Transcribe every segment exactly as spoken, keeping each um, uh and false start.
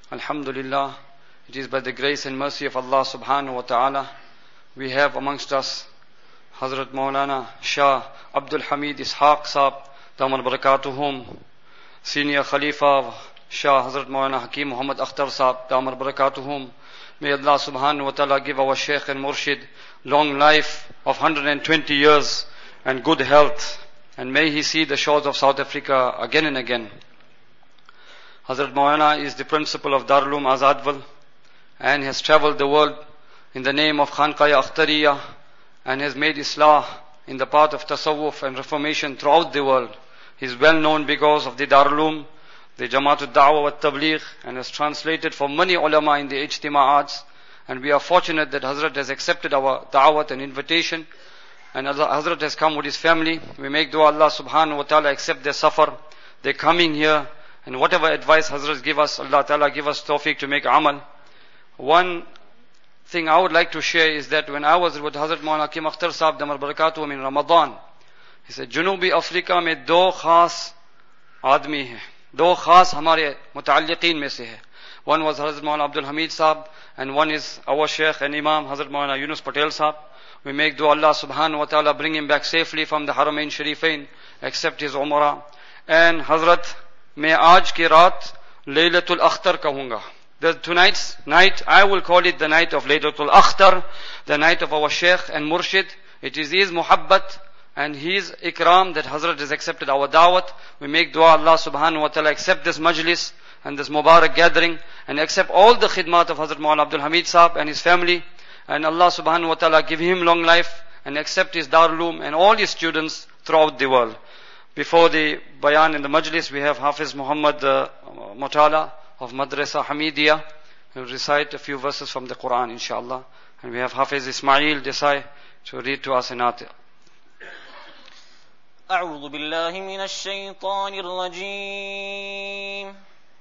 Alhamdulillah, it is by the grace and mercy of Allah subhanahu wa ta'ala, we have amongst us Hazrat Maulana Shah Abdul Hamid Ishaq Saab, Damar Barakatuhum, Senior Khalifa Shah Hazrat Maulana Hakim Muhammad Akhtar Saab, Damar Barakatuhum. May Allah subhanahu wa ta'ala give our Shaykh and Murshid long life of one hundred twenty years and good health, and may he see the shores of South Africa again and again. Hazrat Maulana is the principal of Darul Uloom Azadwal and has traveled the world in the name of Khanqaya Akhtariya and has made Islah in the path of Tasawwuf and Reformation throughout the world. He is well known because of the Darul Uloom, the Jamaatul Da'wah wa Tabligh, and has translated for many ulama in the Ijtima'ats. And we are fortunate that Hazrat has accepted our da'wat and invitation, and Hazrat has come with his family. We make dua Allah subhanahu wa ta'ala accept their safar, their coming here, and whatever advice Hazrat give us, Allah ta'ala give us tawfiq to make amal. One thing I would like to share is that when I was with Hazrat Maulana Hakim Akhtar Saab Damar Barakatuhum in Ramadan, he said, Junubi Afrika mein do khas आदमी है, दो खास हमारे मुतअल्लिकीन में से है. One was Hazrat Maulana Abdul Hamid Saab, and one is our Shaykh and Imam Hazrat Maulana Yunus Patel Saab. We make dua Allah subhanahu wa ta'ala bring him back safely from the Haramain Sharifain, accept his Umrah. And Hazrat, मैं आज की रात Laylatul Akhtar कहूँगा. The tonight's night, I will call it the night of Laylatul Akhtar, the night of our Shaykh and Murshid. It is his muhabbat and his ikram that Hazrat has accepted our da'wat. We make dua Allah subhanahu wa ta'ala accept this majlis and this Mubarak gathering, and accept all the khidmat of Hazrat Maulana Abdul Hamid Saab and his family. And Allah subhanahu wa ta'ala give him long life and accept his Darul Uloom and all his students throughout the world. Before the bayan in the majlis, we have Hafiz Muhammad uh, Mutala of Madrasa Hamidiyah, who will recite a few verses from the Quran, inshallah. And we have Hafiz Ismail Desai to read to us in Atih. أعوذ بالله من الشيطان الرجيم.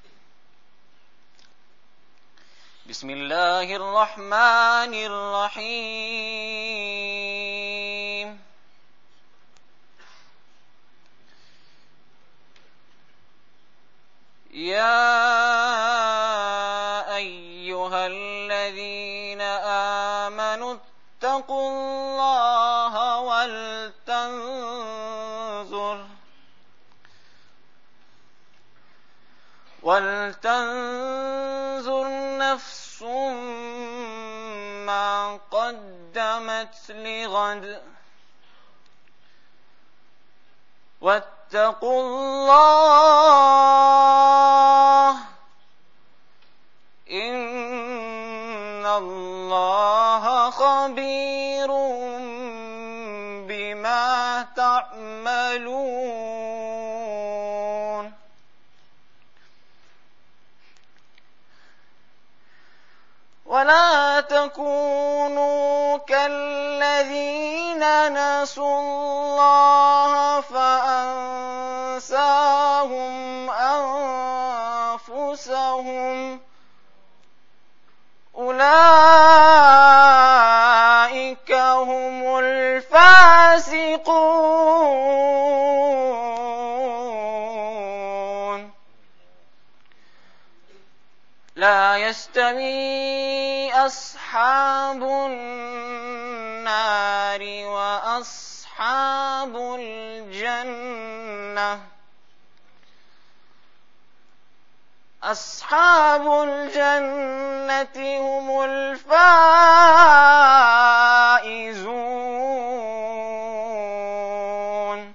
بسم الله الرحمن الرحيم. يا أيها الذين آمنوا اتقوا الله ولتنظر ولتنظر نفس ما قدمت لغد واتقوا الله إن الله خبير بما تعملون. ولا تكونوا كالذين نسوا الله فأنساهم أنفسهم أولئك هم الفاسقون. لا يستوي أصحاب النار وأصحاب الجنة أصحاب الجنة هم الفائزون.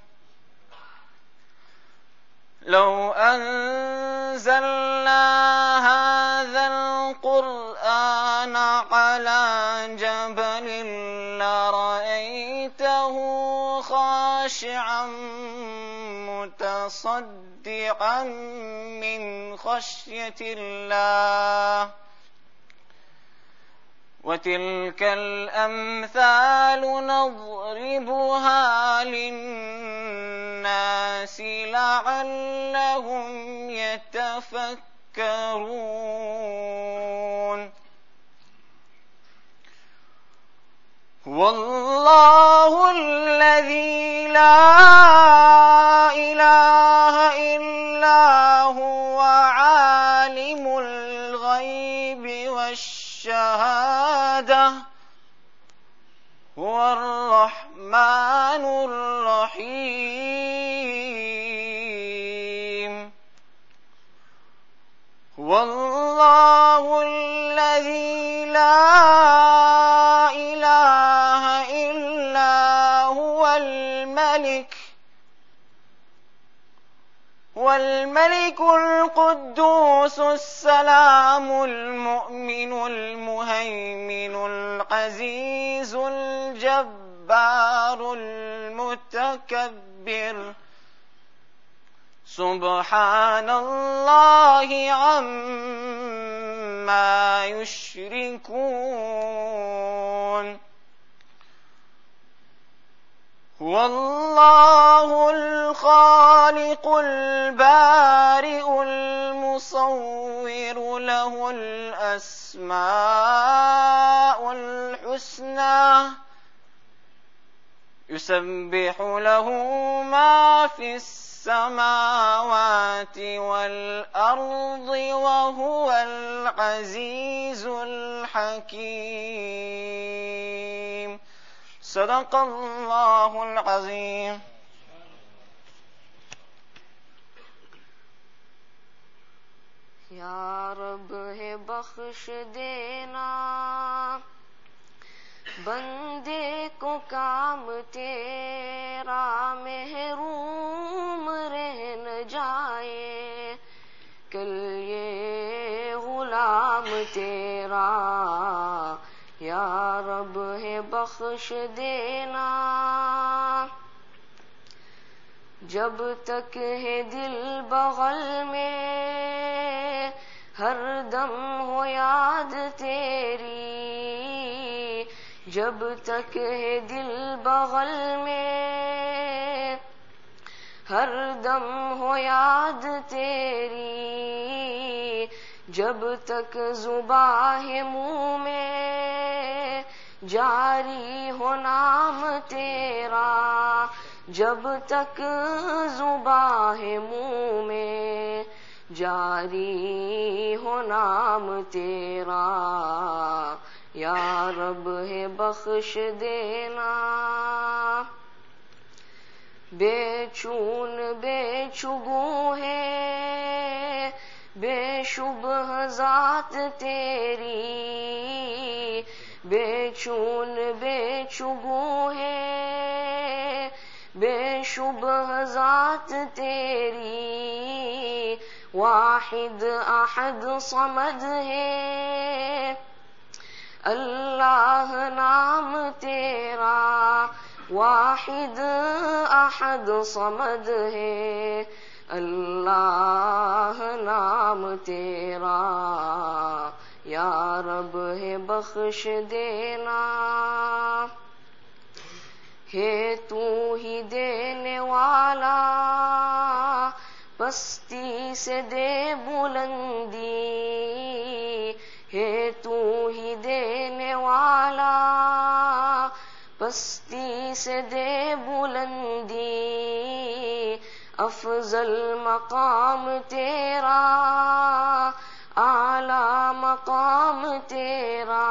لو أنزلنا هذا القرآن على جبل لرأيته خاشعا متصدعا من خشية الله. وتلك الأمثال نضربها للناس لعلهم يتفكرون. هو الله الذي لا إله إلا هو عالم الغيب الغيب والشهادة هو الرحمن الرحيم هو الله الذي لا إله إلا هو الملك والملك القدوس السلام المؤمن المهيمن العزيز الجبار المتكبر سبحان الله عما يشركون هو الله الخالق البارئ المصور له الأسماء الحسنى يسبح له ما في السماوات والأرض وهو العزيز الحكيم صدق الله العظيم. یا رب ہے بخش دینا بندے کو کام تیرا محروم رہ نہ جائے کل یہ غلام تیرا یا رب ہے بخش دینا جب تک ہے دل بغل میں ہر دم ہو یاد تیری جب تک ہے دل بغل میں ہر دم ہو یاد تیری جب تک زباں ہے منہ میں جاری ہو نام تیرا جب تک زباں ہے منہ میں جاری ہو نام تیرا یا رب ہے بخش دینا بے چون بے چگو ہے بے شبہ ذات تیری بے چون بے چگو ہے بے شبہ ذات تیری واحد احد صمد ہے اللہ نام تیرا واحد احد صمد ہے اللہ نام تیرا یا رب ہے بخش دینا ہے تو ہی دینے والا پستی سے دے بلندی ہے تو ہی دینے والا پستی سے دے بلندی افضل مقام تیرا اعلی مقام تیرا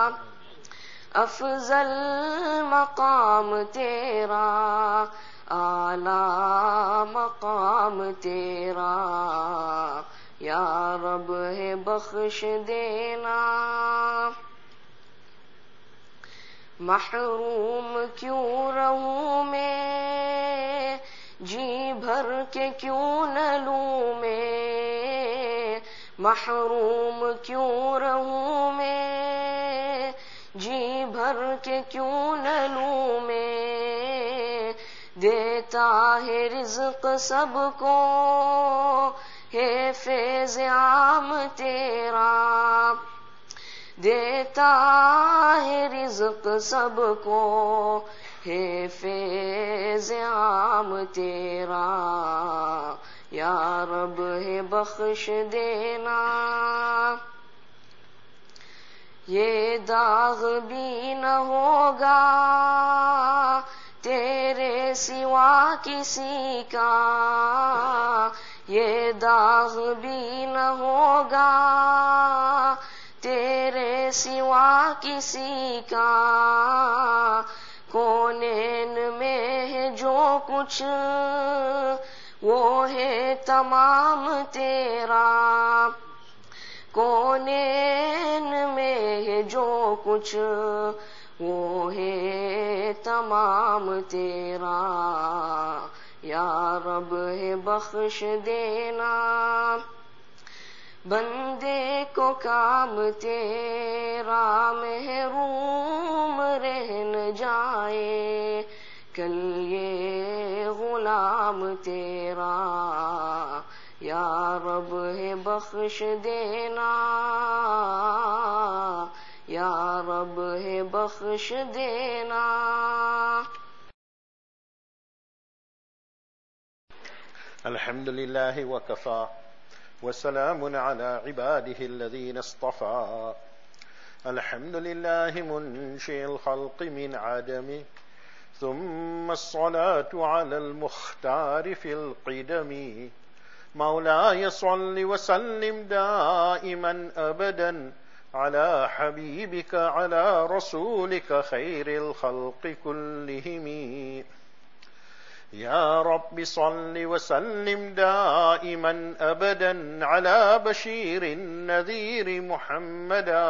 افضل مقام تیرا اعلی مقام تیرا یا رب ہے بخش دینا محروم کیوں رہوں میں جی بھر کے کیوں نہ لوں میں محروم کیوں رہوں میں جی بھر کے کیوں نہ لوں میں دیتا ہے رزق سب کو ہے فیض عام تیرا دیتا ہے رزق سب کو ہے فیض عام تیرا یا رب ہے بخش دینا یہ داغ بھی نہ ہوگا تیرے سوا کسی کا یہ داغ بھی نہ ہوگا तेरे सिवा किसी का कौनैन में है जो कुछ वो है तमाम तेरा कौनैन में है जो कुछ वो है तमाम तेरा या रब है बख्श देना बंदे को काम तेरा महरूम रह न जाए कल ये गुलाम तेरा या रब है बख्श देना या रब है बख्श देना अल्हम्दुलिल्लाहि व कफ़ा वसलाम अला इबादिहि अल्लज़ीना इस्तफ़ा अल्हम्दुलिल्लाहि मुन्शिइल ख़ल्क़ि मिन अदमि थुम्मा अस्सलातु अलल मुख्तारि फ़िल क़िदमि मौलाय सल्लि व सल्लिम दाइमन अबदन अला हबीबिका अला रसूलिका खैरिल ख़ल्क़ि कुल्लिहिम या रब्बि सल्लि व सल्लिम दाइमन अबदन अला बशीरिन नज़ीरि मुहम्मदा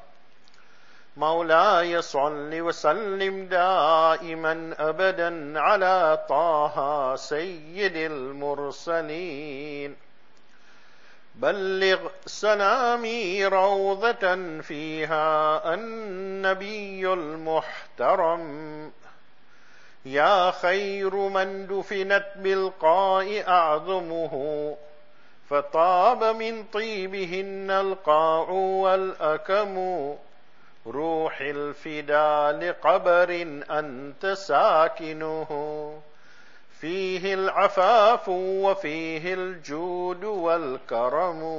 मौलाय सल्लि व सल्लिम दाइमन अबदन अला ताहा सय्यिदिल मुरसलीन बल्लिग सलामी रौज़तन फ़ीहा अन्नबियुल मुहतरम या खैरु मन दुफिनत बिल्क़ाइ अअज़मुहु फ़ताब मिन तीबिहिन्नल क़ाउ वल अकमु रूहिल फ़िदा लिक़बरिन अन्त साकिनुहु फ़ीहिल अफ़ाफ़ु व फ़ीहिल जूदु वल करमु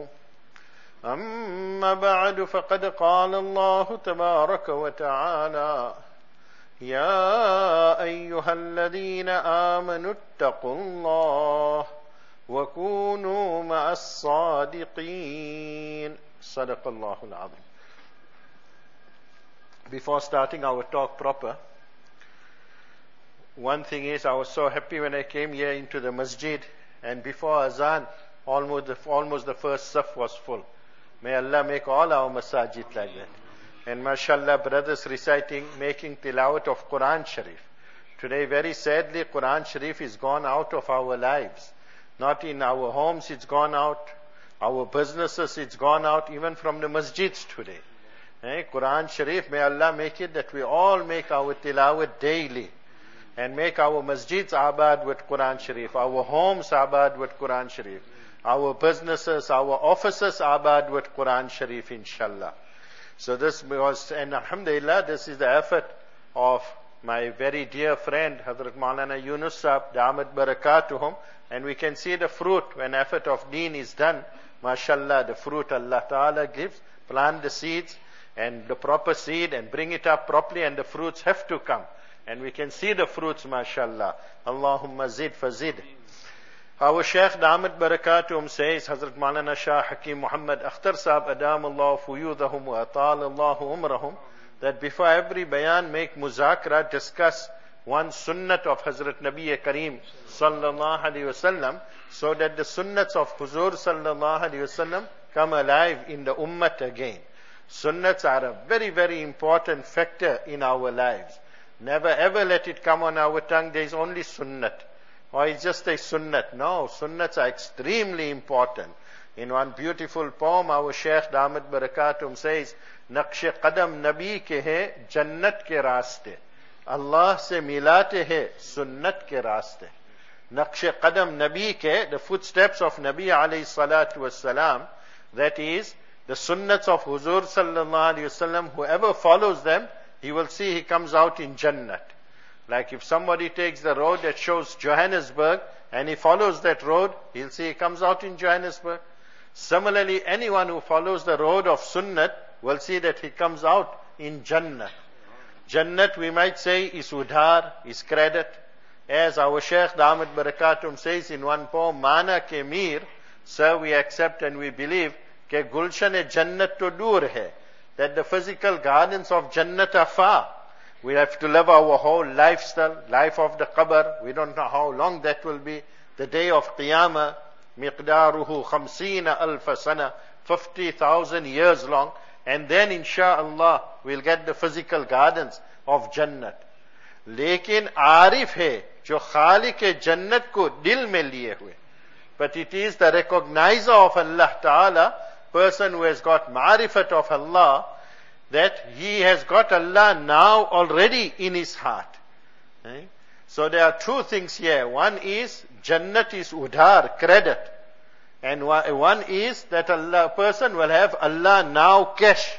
अम्मा बअद फ़क़द क़ाल अल्लाहु तबारक व तआला या अय्युहल्लज़ीना आमनुत्तक़ुल्लाह व कूनू मअस्सादिक़ीन सदक़ल्लाहुल अज़ीम. Before starting our talk proper, one thing is, I was so happy when I came here into the masjid, and before azan, almost the, almost the first saf was full. May Allah make all our masajid like that. And mashallah, brothers reciting, making tilawat of Quran Sharif. Today, very sadly, Quran Sharif is gone out of our lives. Not in our homes, it's gone out. Our businesses, it's gone out, even from the masjids today. Eh? Quran Sharif, may Allah make it that we all make our tilawat daily. And make our masjids abad with Quran Sharif. Our homes abad with Quran Sharif. Our businesses, our offices abad with Quran Sharif, inshallah. So this was, and alhamdulillah, this is the effort of my very dear friend, Hazrat Maulana Yunus Sahib, Damat Barakatuhum, and we can see the fruit when effort of deen is done. MashaAllah, the fruit Allah Ta'ala gives. Plant the seeds and the proper seed and bring it up properly, and the fruits have to come. And we can see the fruits, MashaAllah. Allahumma zid fazid. Our Shaykh Damat Barakatuhum says, Hazrat Maulana Shah Hakim Muhammad Akhtar Sahib Adamullah Fuyudahum wa Atalallahu Umrahum, that before every bayan make muzakra, discuss one sunnat of Hazrat Nabi Kareem Sallallahu Alaihi Wasallam, so that the sunnats of Huzur Sallallahu Alaihi Wasallam come alive in the ummah again. Sunnats are a very, very important factor in our lives. Never ever let it come on our tongue, there is only sunnat. Or it's just a sunnat. No, sunnats are extremely important. In one beautiful poem, our Shaykh Damat Barakatum says, Naqsh qadam nabi ke hai, jannat ke raaste. Allah se milate hai, sunnat ke raaste. Naqsh qadam nabi ke, the footsteps of Nabi alayhi salatu wassalam, that is, the sunnats of Huzur sallallahu alayhi wasallam, whoever follows them, he will see he comes out in Jannat. Like if somebody takes the road that shows Johannesburg and he follows that road, he'll see he comes out in Johannesburg. Similarly, anyone who follows the road of Sunnat will see that he comes out in Jannat. Jannat, we might say, is udhar, is credit. As our Shaykh Damat Barakatum says in one poem, Mana ke mir, sir, we accept and we believe, कि गुलशन जन्नत तो दूर है, that the physical gardens of Jannat are far. We have to live our whole lifestyle, life of the qabr. We don't know how long that will be. The day of Qiyamah, miqdaruhu khamsina alfa sana, fifty thousand years long. And then insha'Allah, we'll get the physical gardens of Jannat. Lekin arif hai, jo khalik Jannat ko dil mein liye hue. But it is the recognizer of Allah Ta'ala, person who has got ma'rifat of Allah, that he has got Allah now already in his heart. Right? So there are two things here. One is Jannat is udhar, credit. And one is that Allah, person will have Allah now cash.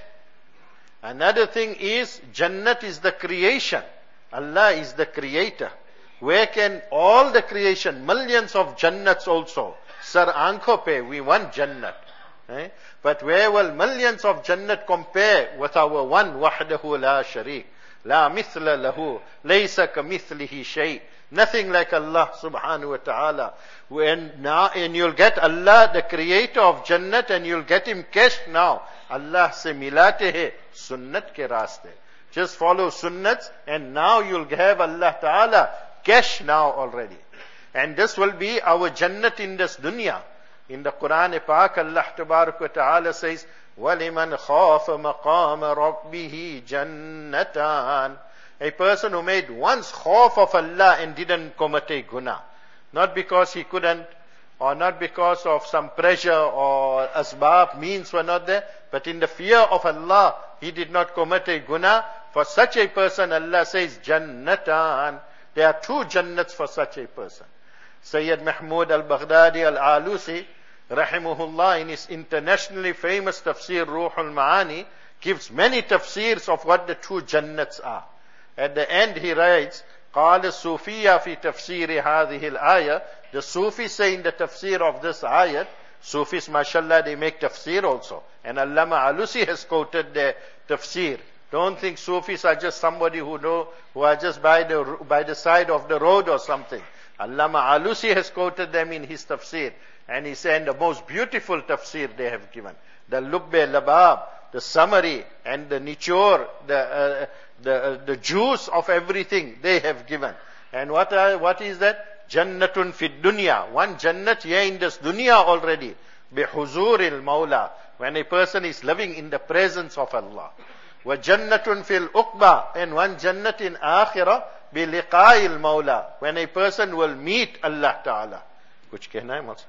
Another thing is Jannat is the creation. Allah is the creator. Where can all the creation, millions of Jannats also, sir aankho pe, we want Jannat. Right? But where will millions of Jannat compare with our one wahdahu la shareek, la mithla lahu, laysa kamithlihi shay. Nothing like Allah subhanahu wa ta'ala. When now, and you'll get Allah, the creator of Jannat, and you'll get him cash now. Allah se milate hai, sunnat ke raaste. Just follow sunnats, and now you'll have Allah ta'ala cash now already. And this will be our Jannat in this dunya. In the Quran Pak, Allah Tabarak wa Ta'ala says, وَلِمَنْ خَافَ مَقَامَ رَبِّهِ جَنَّتَانِ. A person who made once khawf of Allah and didn't commit a guna. Not because he couldn't, or not because of some pressure or asbab, means were not there, but in the fear of Allah, he did not commit a guna. For such a person, Allah says, Jannatan. There are two Jannats for such a person. Sayyid Mahmud al-Baghdadi al-Alusi, rahimahullah, in his internationally famous tafsir Ruhul Ma'ani, gives many tafsirs of what the two Jannats are. At the end he writes, قال الصوفية في تفسير هذه الآية. The Sufis say in the tafsir of this ayat, Sufis mashallah they make tafsir also. And Allama Alusi has quoted their tafsir. Don't think Sufis are just somebody who know, who are just by the, by the side of the road or something. Allama Alusi has quoted them in his tafsir. And he said the most beautiful tafsir they have given. The Lubbe Labab, the summary and the nichor, the, uh, the, uh, the juice of everything they have given. And what are, what is that? Jannatun fid dunya. One Jannat here in this dunya already. Bihuzuril Mawla. When a person is living in the presence of Allah. Wa Jannatun fil uqba. And one Jannat in akhirah. Biliqa'il Mawla. When a person will meet Allah Ta'ala. Kuch kehna hai Mawla?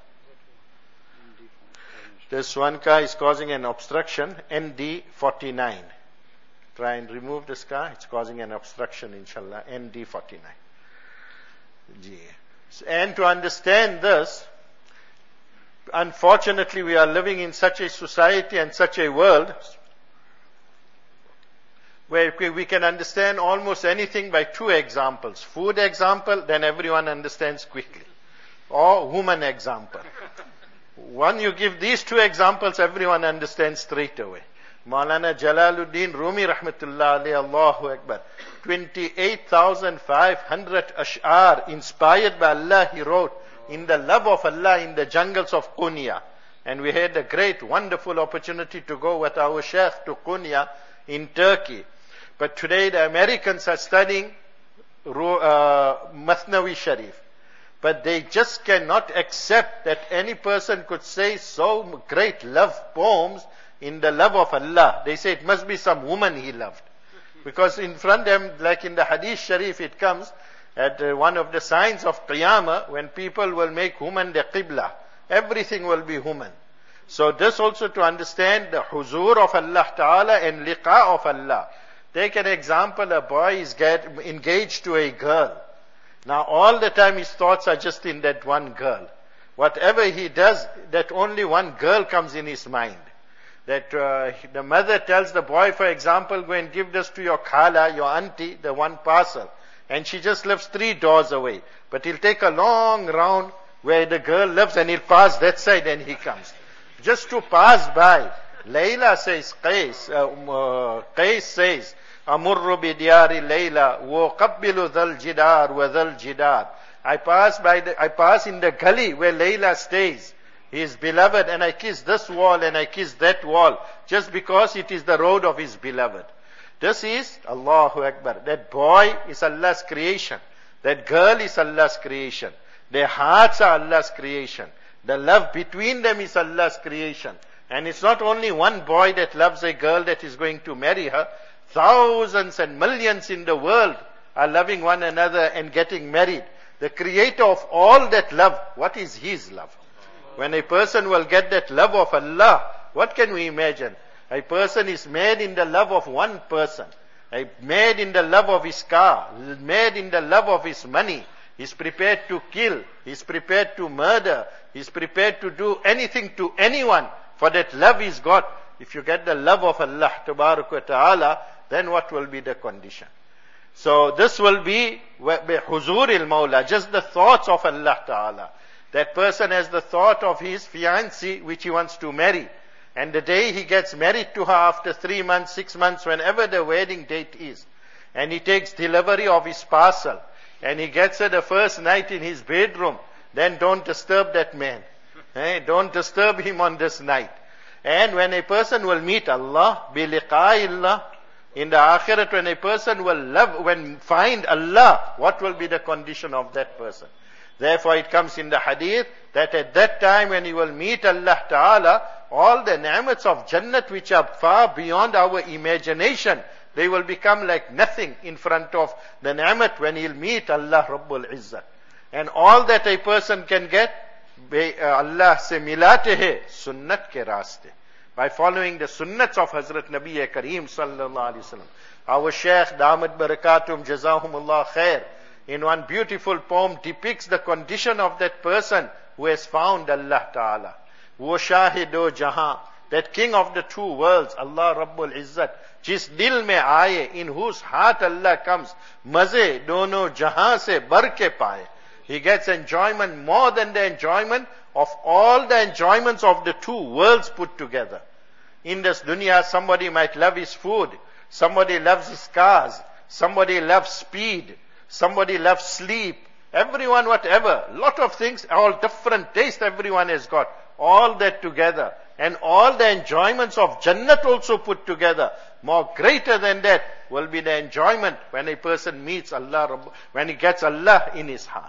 This one car is causing an obstruction. N D forty-nine. Try and remove this car. It's causing an obstruction, inshallah. N D forty-nine. G. And to understand this, unfortunately we are living in such a society and such a world where we can understand almost anything by two examples. Food example, then everyone understands quickly. Or woman example. One you give these two examples, everyone understands straight away. Maulana Jalaluddin Rumi rahmatullah alayhi, Allahu Akbar. twenty-eight thousand five hundred ash'ar inspired by Allah he wrote in the love of Allah in the jungles of Konya. And we had a great wonderful opportunity to go with our Sheikh to Konya in Turkey. But today the Americans are studying uh, Mathnawi Sharif. But they just cannot accept that any person could say so great love poems in the love of Allah. They say it must be some woman he loved. Because in front of them, like in the Hadith Sharif, it comes at uh, one of the signs of Qiyamah, when people will make woman the Qibla. Everything will be woman. So this also to understand the huzur of Allah Ta'ala and liqa of Allah. Take an example, a boy is get engaged to a girl. Now all the time his thoughts are just in that one girl. Whatever he does, that only one girl comes in his mind. That uh, the mother tells the boy, for example, go and give this to your khala, your auntie, the one parcel. And she just lives three doors away. But he'll take a long round where the girl lives and he'll pass that side and he comes. Just to pass by. Layla says, Qais, uh, uh, Qais says, Amurru bidiyari Layla, wa qabbilu dhal jidar wa dhal jidar. I pass by the, I pass in the gully where Layla stays. He is beloved and I kiss this wall and I kiss that wall just because it is the road of his beloved. This is Allahu Akbar. That boy is Allah's creation. That girl is Allah's creation. Their hearts are Allah's creation. The love between them is Allah's creation. And it's not only one boy that loves a girl that is going to marry her. Thousands and millions in the world are loving one another and getting married. The creator of all that love, what is his love? When a person will get that love of Allah, what can we imagine? A person is made in the love of one person. A made in the love of his car. Made in the love of his money. He's prepared to kill. He's prepared to murder. He's prepared to do anything to anyone for that love he's got. If you get the love of Allah Ta'ala, then what will be the condition? So this will be huzur il-Mawla, just the thoughts of Allah Ta'ala. That person has the thought of his fiancée which he wants to marry. And the day he gets married to her after three months, six months, whenever the wedding date is. And he takes delivery of his parcel. And he gets her the first night in his bedroom. Then don't disturb that man. Eh? Don't disturb him on this night. And when a person will meet Allah, bi-liqa'illah, in the akhirat, when a person will love, when find Allah, what will be the condition of that person? Therefore it comes in the hadith that at that time when he will meet Allah Ta'ala, all the ni'mats of Jannat which are far beyond our imagination, they will become like nothing in front of the ni'mat when he'll meet Allah Rabbul Izzat. And all that a person can get, Allah se milate hai, sunnat ke raste. By following the sunnats of Hazrat Nabi Kareem Sallallahu Alaihi Wasallam. Our Shaykh Damat Barakatum Jazahumullah Khair, in one beautiful poem depicts the condition of that person who has found Allah Ta'ala. Wo shahido jahan, that king of the two worlds, Allah Rabbul Izzat, jis dil mein aaye, in whose heart Allah comes, maze dono jahan se bar ke paaye. He gets enjoyment more than the enjoyment of all the enjoyments of the two worlds put together. In this dunya, somebody might love his food, somebody loves his cars, somebody loves speed, somebody loves sleep, everyone whatever, lot of things, all different taste everyone has got, all that together. And all the enjoyments of Jannat also put together, more greater than that will be the enjoyment when a person meets Allah, when he gets Allah in his heart.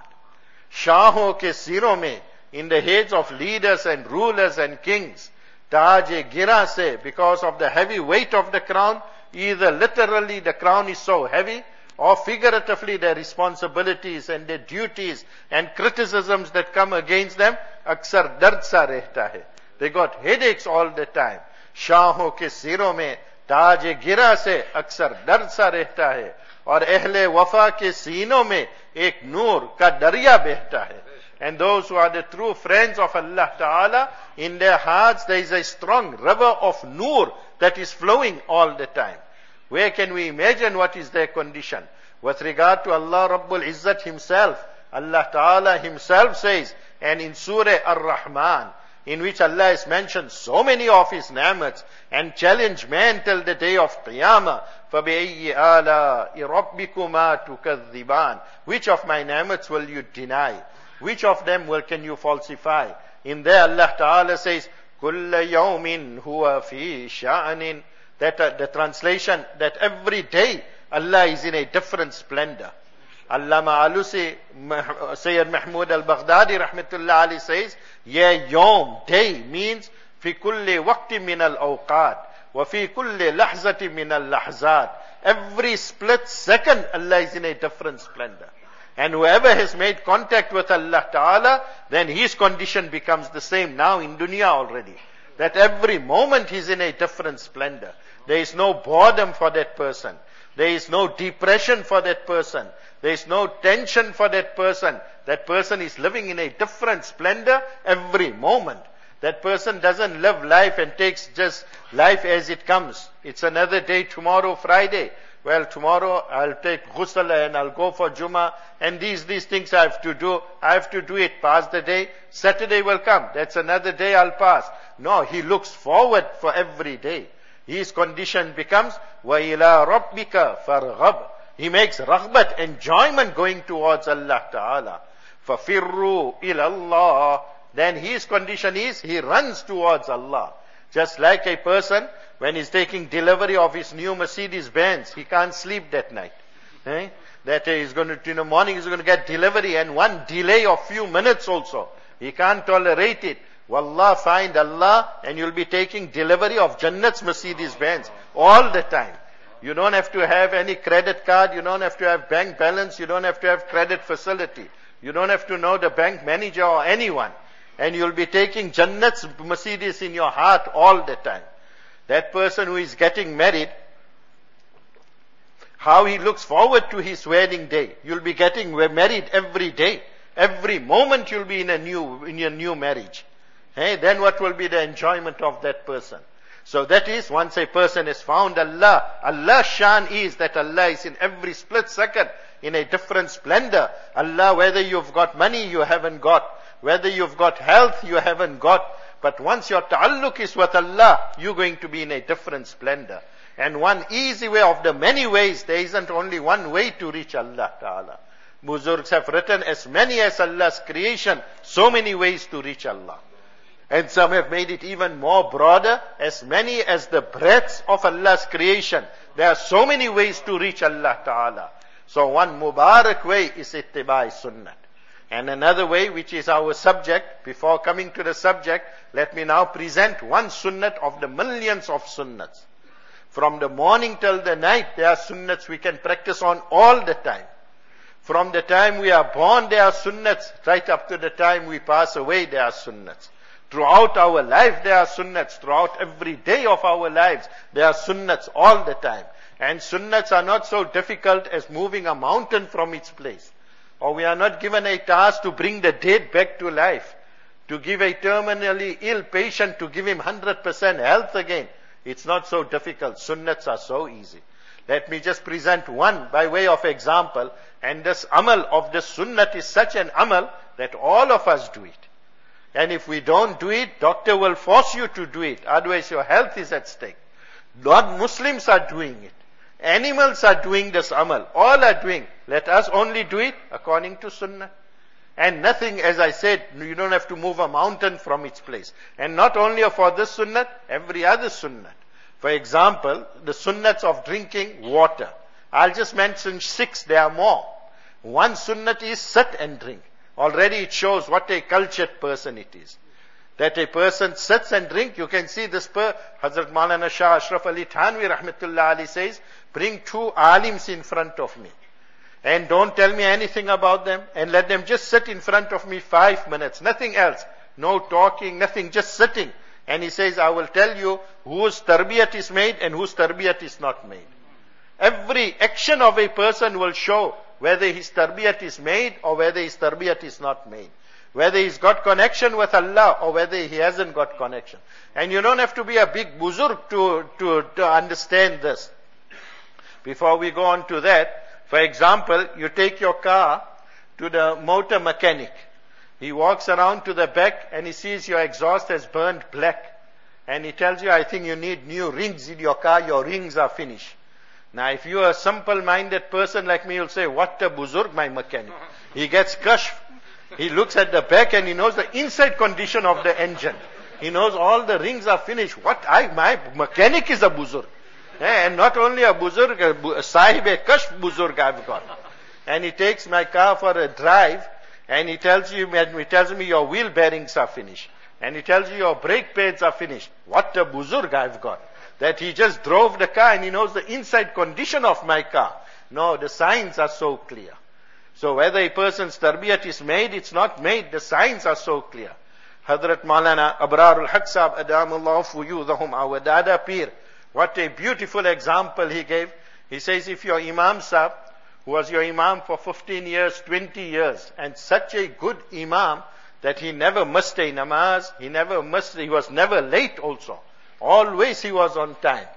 Shahon ke siron mein, in the heads of leaders and rulers and kings, Taj-e-gira se, because of the heavy weight of the crown, either literally the crown is so heavy, or figuratively their responsibilities and their duties and criticisms that come against them, aksar dard sa rehta hai. They got headaches all the time. Shahon ke siron mein, Taj-e-gira se, aksar dard sa rehta hai. और अहले वफा के सीनों में एक नूर का दरिया बहता है. And those who are the true friends of Allah Ta'ala, in their hearts there is a strong river of noor that is flowing all the time. Where can we imagine what is their condition? With regard to Allah Rabbul Izzat himself, Allah Ta'ala himself says, and in Surah Ar-Rahman, in which Allah has mentioned so many of his ni'mats and challenged man till the day of Qiyamah, فَبِأَيِّ آلَاءِ رَبِّكُمَا تُكَذِّبَانِ, which of my ni'mats will you deny? Which of them will can you falsify? In there Allah Ta'ala says, كُلَّ يَوْمٍ هُوَ فِي شَأْنٍ, that uh, the translation, that every day Allah is in a different splendor. Allama Alusi, Sayyid Mahmud al-Baghdadi rahmatullah alayhi says, ye yawm, day, means fi kulli waqti min al-awqat, wa fi kulli lahzati min al-lahzat. Every split second, Allah is in a different splendor. And whoever has made contact with Allah Ta'ala, then his condition becomes the same now in dunya already. That every moment he's in a different splendor. There is no boredom for that person. There is no depression for that person. There is no tension for that person. That person is living in a different splendor every moment. That person doesn't live life and takes just life as it comes. It's another day, tomorrow, Friday. Well, tomorrow I'll take ghusl and I'll go for Jummah, and these, these things I have to do. I have to do it. Pass the day. Saturday will come. That's another day I'll pass. No, he looks forward for every day. His condition becomes, وَإِلَىٰ رَبِّكَ فَارْغَبْ. He makes raghbat, enjoyment going towards Allah Ta'ala. فَفِرُّوا إِلَى اللَّهِ. then his condition is he runs towards Allah. Just like a person, when he's taking delivery of his new Mercedes Benz, he can't sleep that night. Eh? That he's going to, in the morning he's going to get delivery, and one delay of few minutes also, he can't tolerate it. Wallah, find Allah and you'll be taking delivery of Jannat's Mercedes Benz all the time. You don't have to have any credit card, you don't have to have bank balance, you don't have to have credit facility. You don't have to know the bank manager or anyone. And you'll be taking Jannat's Mercedes in your heart all the time. That person who is getting married, how he looks forward to his wedding day. You'll be getting married every day. Every moment you'll be in a new, in your new marriage. Hey, then what will be the enjoyment of that person? So that is, once a person has found Allah, Allah's shan is that Allah is in every split second in a different splendor. Allah, whether you've got money, you haven't got. Whether you've got health, you haven't got. But once your ta'alluq is with Allah, you're going to be in a different splendor. And one easy way of the many ways, there isn't only one way to reach Allah Ta'ala. Buzurgs have written, as many as Allah's creation, so many ways to reach Allah. And some have made it even more broader, as many as the breadths of Allah's creation. There are so many ways to reach Allah Ta'ala. So one Mubarak way is ittibai sunnah. And another way, which is our subject, before coming to the subject, let me now present one sunnat of the millions of sunnats. From the morning till the night, there are sunnats we can practice on all the time. From the time we are born, there are sunnats. Right up to the time we pass away, there are sunnats. Throughout our life, there are sunnats. Throughout every day of our lives, there are sunnats all the time. And sunnats are not so difficult as moving a mountain from its place. Or we are not given a task to bring the dead back to life. To give a terminally ill patient, to give him one hundred percent health again. It's not so difficult. Sunnats are so easy. Let me just present one by way of example. And this amal of the sunnat is such an amal that all of us do it. And if we don't do it, doctor will force you to do it. Otherwise your health is at stake. Non-Muslims are doing it. Animals are doing this amal. All are doing. Let us only do it according to sunnah. And nothing, as I said, you don't have to move a mountain from its place. And not only for this sunnah, every other sunnah. For example, the sunnats of drinking water. I'll just mention six, there are more. One sunnat is sit and drink. Already it shows what a cultured person it is. That a person sits and drink, you can see this per, Hazrat Maulana Shah Ashraf Ali Thanvi Rahmatullah Ali says, bring two alims in front of me. And don't tell me anything about them, and let them just sit in front of me five minutes, nothing else. No talking, nothing, just sitting. And he says, I will tell you whose tarbiyat is made and whose tarbiyat is not made. Every action of a person will show whether his tarbiyat is made or whether his tarbiyat is not made. Whether he's got connection with Allah or whether he hasn't got connection. And you don't have to be a big buzurg to, to, to understand this. Before we go on to that, for example, you take your car to the motor mechanic. He walks around to the back and he sees your exhaust has burned black. And he tells you, I think you need new rings in your car, your rings are finished. Now if you are a simple-minded person like me, you'll say, what a buzurg, my mechanic. He gets kashf. He looks at the back and he knows the inside condition of the engine. He knows all the rings are finished. What I, my mechanic is a buzurg. And not only a buzurg, a sahib a kashf buzurg I've got. And he takes my car for a drive and he tells you, he tells me your wheel bearings are finished. And he tells you your brake pads are finished. What a buzurg I've got. That he just drove the car and he knows the inside condition of my car. No, the signs are so clear. So whether a person's tarbiyat is made, it's not made, the signs are so clear. Hadrat Maulana Abrarul Haq Sahab Adamullah Fuyudahum, our Dada Pir, what a beautiful example he gave. He says, if your Imam Sahab, who was your Imam for fifteen years, twenty years, and such a good Imam that he never missed a namaz, he never missed, he was never late also. Always he was on time.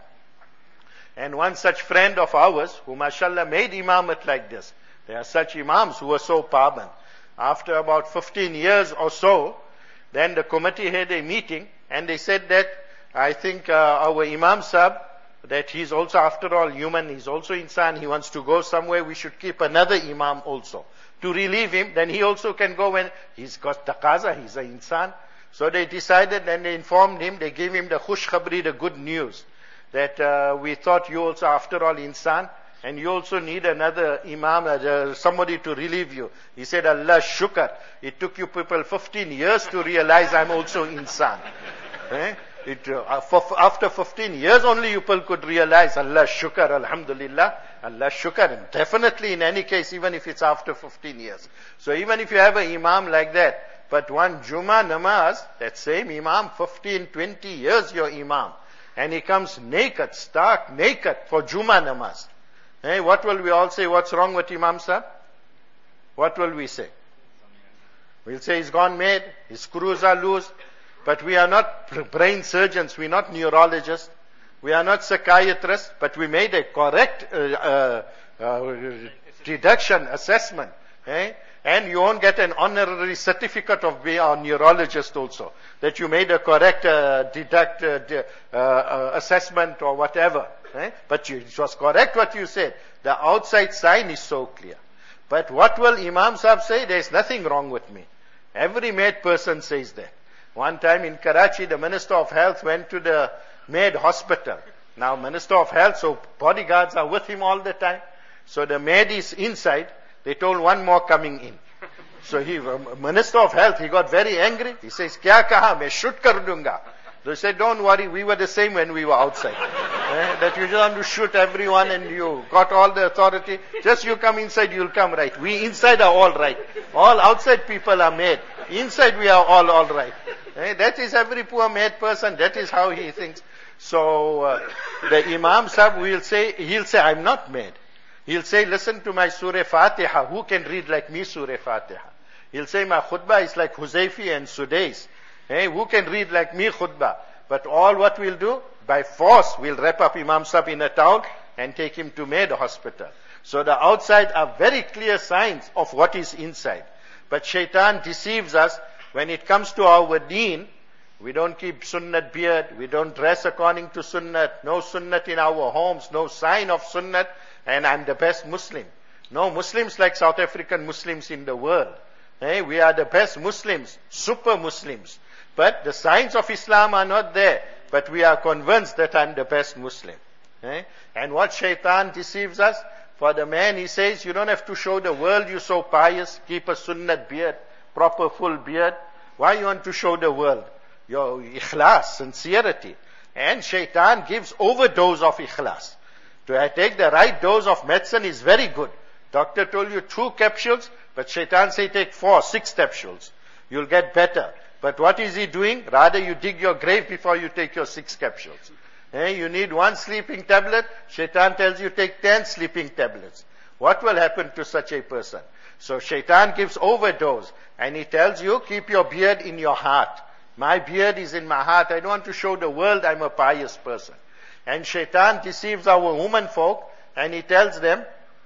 And one such friend of ours, who mashallah made imamat like this. There are such imams who were so paban. After about fifteen years or so, then the committee had a meeting and they said that, I think uh, our Imam Sahib, that he's also after all human, he's also insan, he wants to go somewhere, we should keep another Imam also. to relieve him, then he also can go when he's got taqaza, he's an insan. So they decided and they informed him, they gave him the khush khabri, the good news, that uh, we thought you also after all insan, and you also need another imam, uh, somebody to relieve you. He said, Allah shukr. It took you people fifteen years to realize I'm also insan. eh? It, uh, for, after fifteen years only you people could realize, Allah shukr, alhamdulillah, Allah shukr. And definitely in any case, even if it's after fifteen years. So even if you have an imam like that, but one Jummah namaz, that same imam, fifteen, twenty years your imam, and he comes naked, stark naked for Jummah namaz. Hey, what will we all say? What's wrong with Imam Sahib? What will we say? We'll say he's gone mad, his screws are loose. But we are not brain surgeons, we're not neurologists, we are not psychiatrists, but we made a correct uh, uh, uh, deduction assessment. Eh? And you won't get an honorary certificate of being a neurologist also, that you made a correct uh, deduct uh, de, uh, uh, assessment or whatever. Eh? But you, it was correct what you said. The outside sign is so clear. But what will Imam Sahib say? There's nothing wrong with me. Every mad person says that. One time in Karachi, the Minister of Health went to the maid hospital. Now, Minister of Health, so bodyguards are with him all the time. So the maid is inside. They told one more coming in. So he, Minister of Health, he got very angry. He says, "Kya kaha? Main shoot kar dunga." They said, "Don't worry, we were the same when we were outside." eh, that you just want to shoot everyone and you got all the authority. Just you come inside, you'll come right. We inside are all right. All outside people are mad. Inside we are all all right. Eh, that is every poor mad person. That is how he thinks. So uh, the Imam Sahib will say, he'll say, "I'm not mad." He'll say, "Listen to my Surah Fatiha. Who can read like me Surah Fatiha?" He'll say, "My khutbah is like Huzaifi and Sudais. Hey, who can read like me khutbah?" But all what we'll do, by force, we'll wrap up Imam Sahib in a towel and take him to Med hospital. So the outside are very clear signs of what is inside. But shaitan deceives us when it comes to our deen. We don't keep sunnat beard, we don't dress according to sunnat, no sunnat in our homes, no sign of sunnat, and I'm the best Muslim. No Muslims like South African Muslims in the world. Hey, we are the best Muslims, super Muslims. But the signs of Islam are not there. But we are convinced that I'm the best Muslim. Eh? And what shaitan deceives us? For the man, he says, you don't have to show the world you're so pious. Keep a sunnat beard, proper full beard. Why you want to show the world? Your ikhlas, sincerity. And shaitan gives overdose of ikhlas. To take the right dose of medicine is very good. Doctor told you two capsules, but shaitan say take four, six capsules. You'll get better. But what is he doing? Rather you dig your grave before you take your six capsules. Eh, you need one sleeping tablet. Shaitan tells you take ten sleeping tablets. What will happen to such a person? So shaitan gives overdose. And he tells you, keep your beard in your heart. My beard is in my heart. I don't want to show the world I'm a pious person. And shaitan deceives our women folk. And he tells them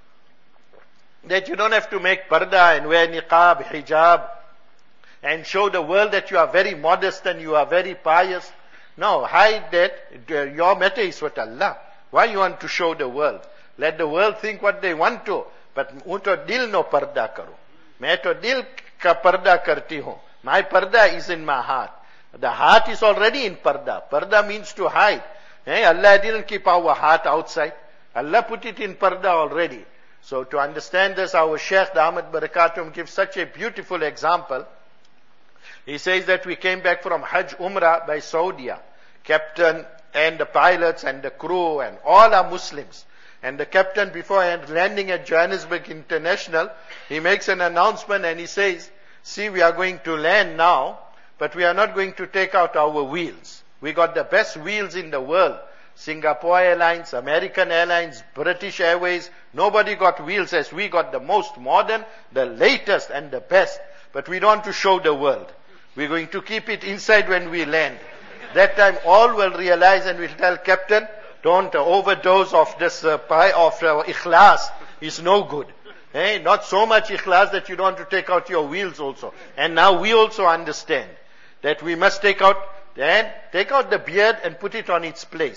that you don't have to make parda and wear niqab, hijab, and show the world that you are very modest and you are very pious. No, hide that. Your matter is with Allah. Why you want to show the world? Let the world think what they want to. But unto dil no parda karo. Main to dil ka parda karti hu. My parda is in my heart. The heart is already in parda. Parda means to hide. Eh? Allah didn't keep our heart outside. Allah put it in parda already. So to understand this, our Shaykh Ahmad Barakatum gives such a beautiful example. He says that we came back from Hajj Umrah by Saudi. Captain and the pilots and the crew and all are Muslims. And the captain, before landing at Johannesburg International, he makes an announcement and he says, see, we are going to land now, but we are not going to take out our wheels. We got the best wheels in the world. Singapore Airlines, American Airlines, British Airways, nobody got wheels as we got the most modern, the latest and the best. But we don't want to show the world. We're going to keep it inside when we land. That time all will realize and will tell captain, don't overdose of this uh, pie of uh, ikhlas. Is no good. Eh? Not so much ikhlas that you don't want to take out your wheels also. And now we also understand that we must take out, then take out the beard and put it on its place.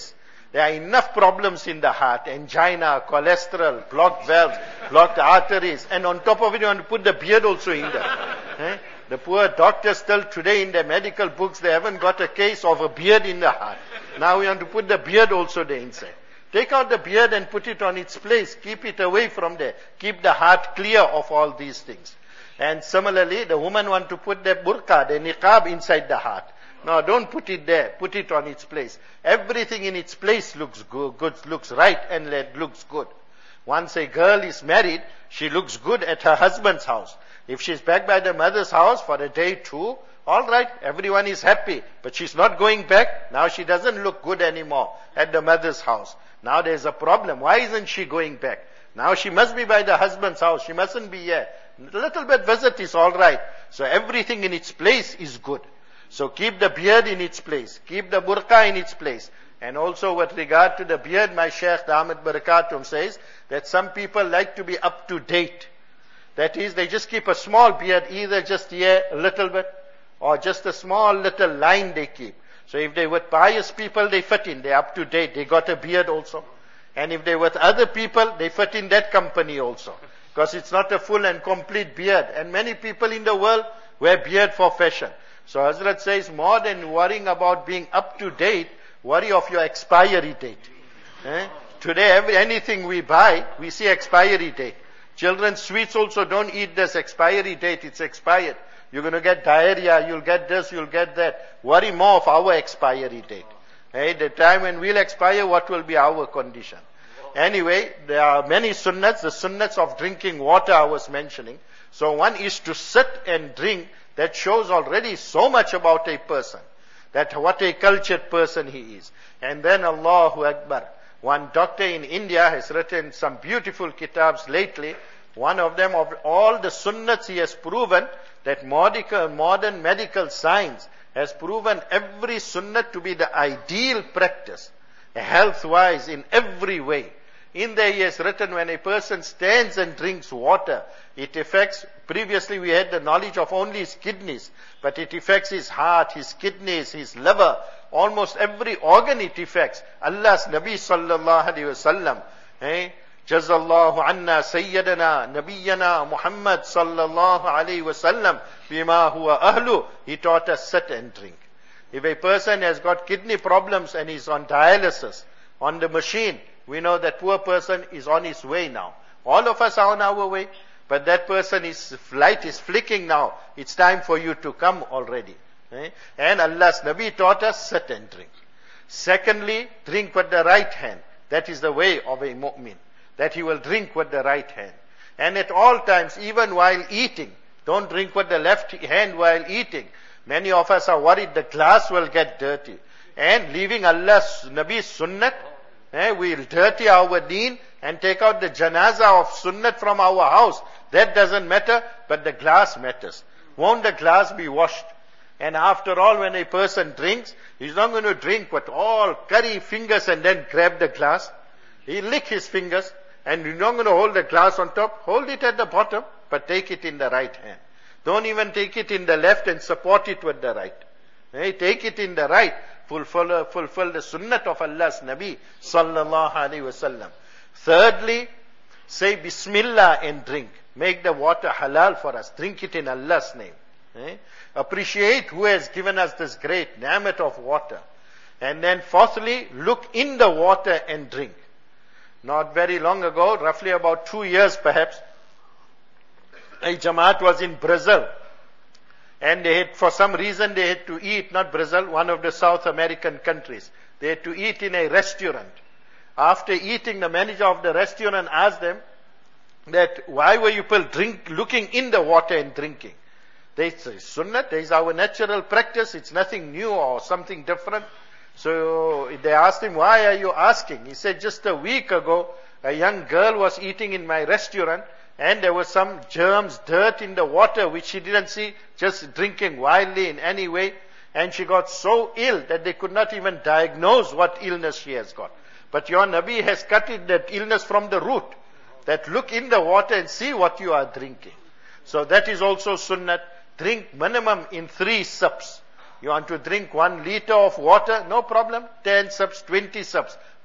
There are enough problems in the heart, angina, cholesterol, blocked valves, blocked arteries, and on top of it you want to put the beard also in there. Eh? The poor doctors still today in their medical books, they haven't got a case of a beard in the heart. Now we want to put the beard also there inside. Take out the beard and put it on its place. Keep it away from there. Keep the heart clear of all these things. And similarly, the woman want to put the burqa, the niqab inside the heart. No, don't put it there. Put it on its place. Everything in its place looks good, good looks right and looks good. Once a girl is married, she looks good at her husband's house. If she's back by the mother's house for a day too, all right, everyone is happy. But she's not going back. Now she doesn't look good anymore at the mother's house. Now there's a problem. Why isn't she going back? Now she must be by the husband's house. She mustn't be here. A little bit visit is all right. So everything in its place is good. So keep the beard in its place. Keep the burqa in its place. And also with regard to the beard, my Shaykh Damat Barakatum says that some people like to be up to date. That is, they just keep a small beard, either just here a little bit, or just a small little line they keep. So if they with pious people, they fit in, they're up to date, they got a beard also. And if they're with other people, they fit in that company also. Because it's not a full and complete beard. And many people in the world wear beard for fashion. So Hazrat says, more than worrying about being up to date, worry of your expiry date. Eh? Today, every, anything we buy, we see expiry date. Children's sweets also, don't eat this expiry date, it's expired. You're going to get diarrhea, you'll get this, you'll get that. Worry more of our expiry date. Eh? The time when we'll expire, what will be our condition? Anyway, there are many sunnats. The sunnats of drinking water I was mentioning. So one is to sit and drink. That shows already so much about a person. That what a cultured person he is. And then Allahu Akbar. One doctor in India has written some beautiful kitabs lately. One of them, of all the sunnats he has proven, that medical, modern medical science has proven every sunnat to be the ideal practice, health-wise in every way. In there he has written, when a person stands and drinks water, it affects, previously we had the knowledge of only his kidneys, but it affects his heart, his kidneys, his liver, almost every organ it affects. Allah's Nabi sallallahu alayhi wasallam, eh? Jazallahu anna sayyidana nabiyyana Muhammad sallallahu alayhi wasallam bima huwa ahlu. He taught us sit and drink. If a person has got kidney problems and is on dialysis, on the machine, we know that poor person is on his way now. All of us are on our way, but that person is, light is flicking now. It's time for you to come already. Eh? And Allah's Nabi taught us, sit and drink. Secondly, drink with the right hand. That is the way of a mu'min. That he will drink with the right hand. And at all times, even while eating, don't drink with the left hand while eating. Many of us are worried the glass will get dirty. And leaving Allah's Nabi's sunnat, eh, we'll dirty our deen and take out the janazah of sunnat from our house. That doesn't matter, but the glass matters. Won't the glass be washed? And after all, when a person drinks, he's not going to drink with all curry fingers and then grab the glass. He'll lick his fingers, and you're not going to hold the glass on top. Hold it at the bottom, but take it in the right hand. Don't even take it in the left and support it with the right. Eh, take it in the right. Fulfill, fulfill the sunnat of Allah's Nabi sallallahu alaihi wasallam. Thirdly, say Bismillah and drink. Make the water halal for us. Drink it in Allah's name. Eh? Appreciate who has given us this great ni'mat of water. And then fourthly, look in the water and drink. Not very long ago, roughly about two years perhaps, a Jamaat was in Brazil. And they had, for some reason, they had to eat, not Brazil, one of the South American countries. They had to eat in a restaurant. After eating, the manager of the restaurant asked them that, why were you people drink, looking in the water and drinking? They say, Sunnat, is our natural practice, it's nothing new or something different. So they asked him, why are you asking? He said, just a week ago, a young girl was eating in my restaurant, and there was some germs, dirt in the water which she didn't see, just drinking wildly in any way. And she got so ill that they could not even diagnose what illness she has got. But your Nabi has cut it, that illness from the root. That look in the water and see what you are drinking. So that is also sunnat. Drink minimum in three sips. You want to drink one liter of water? No problem. Ten sips, twenty sips.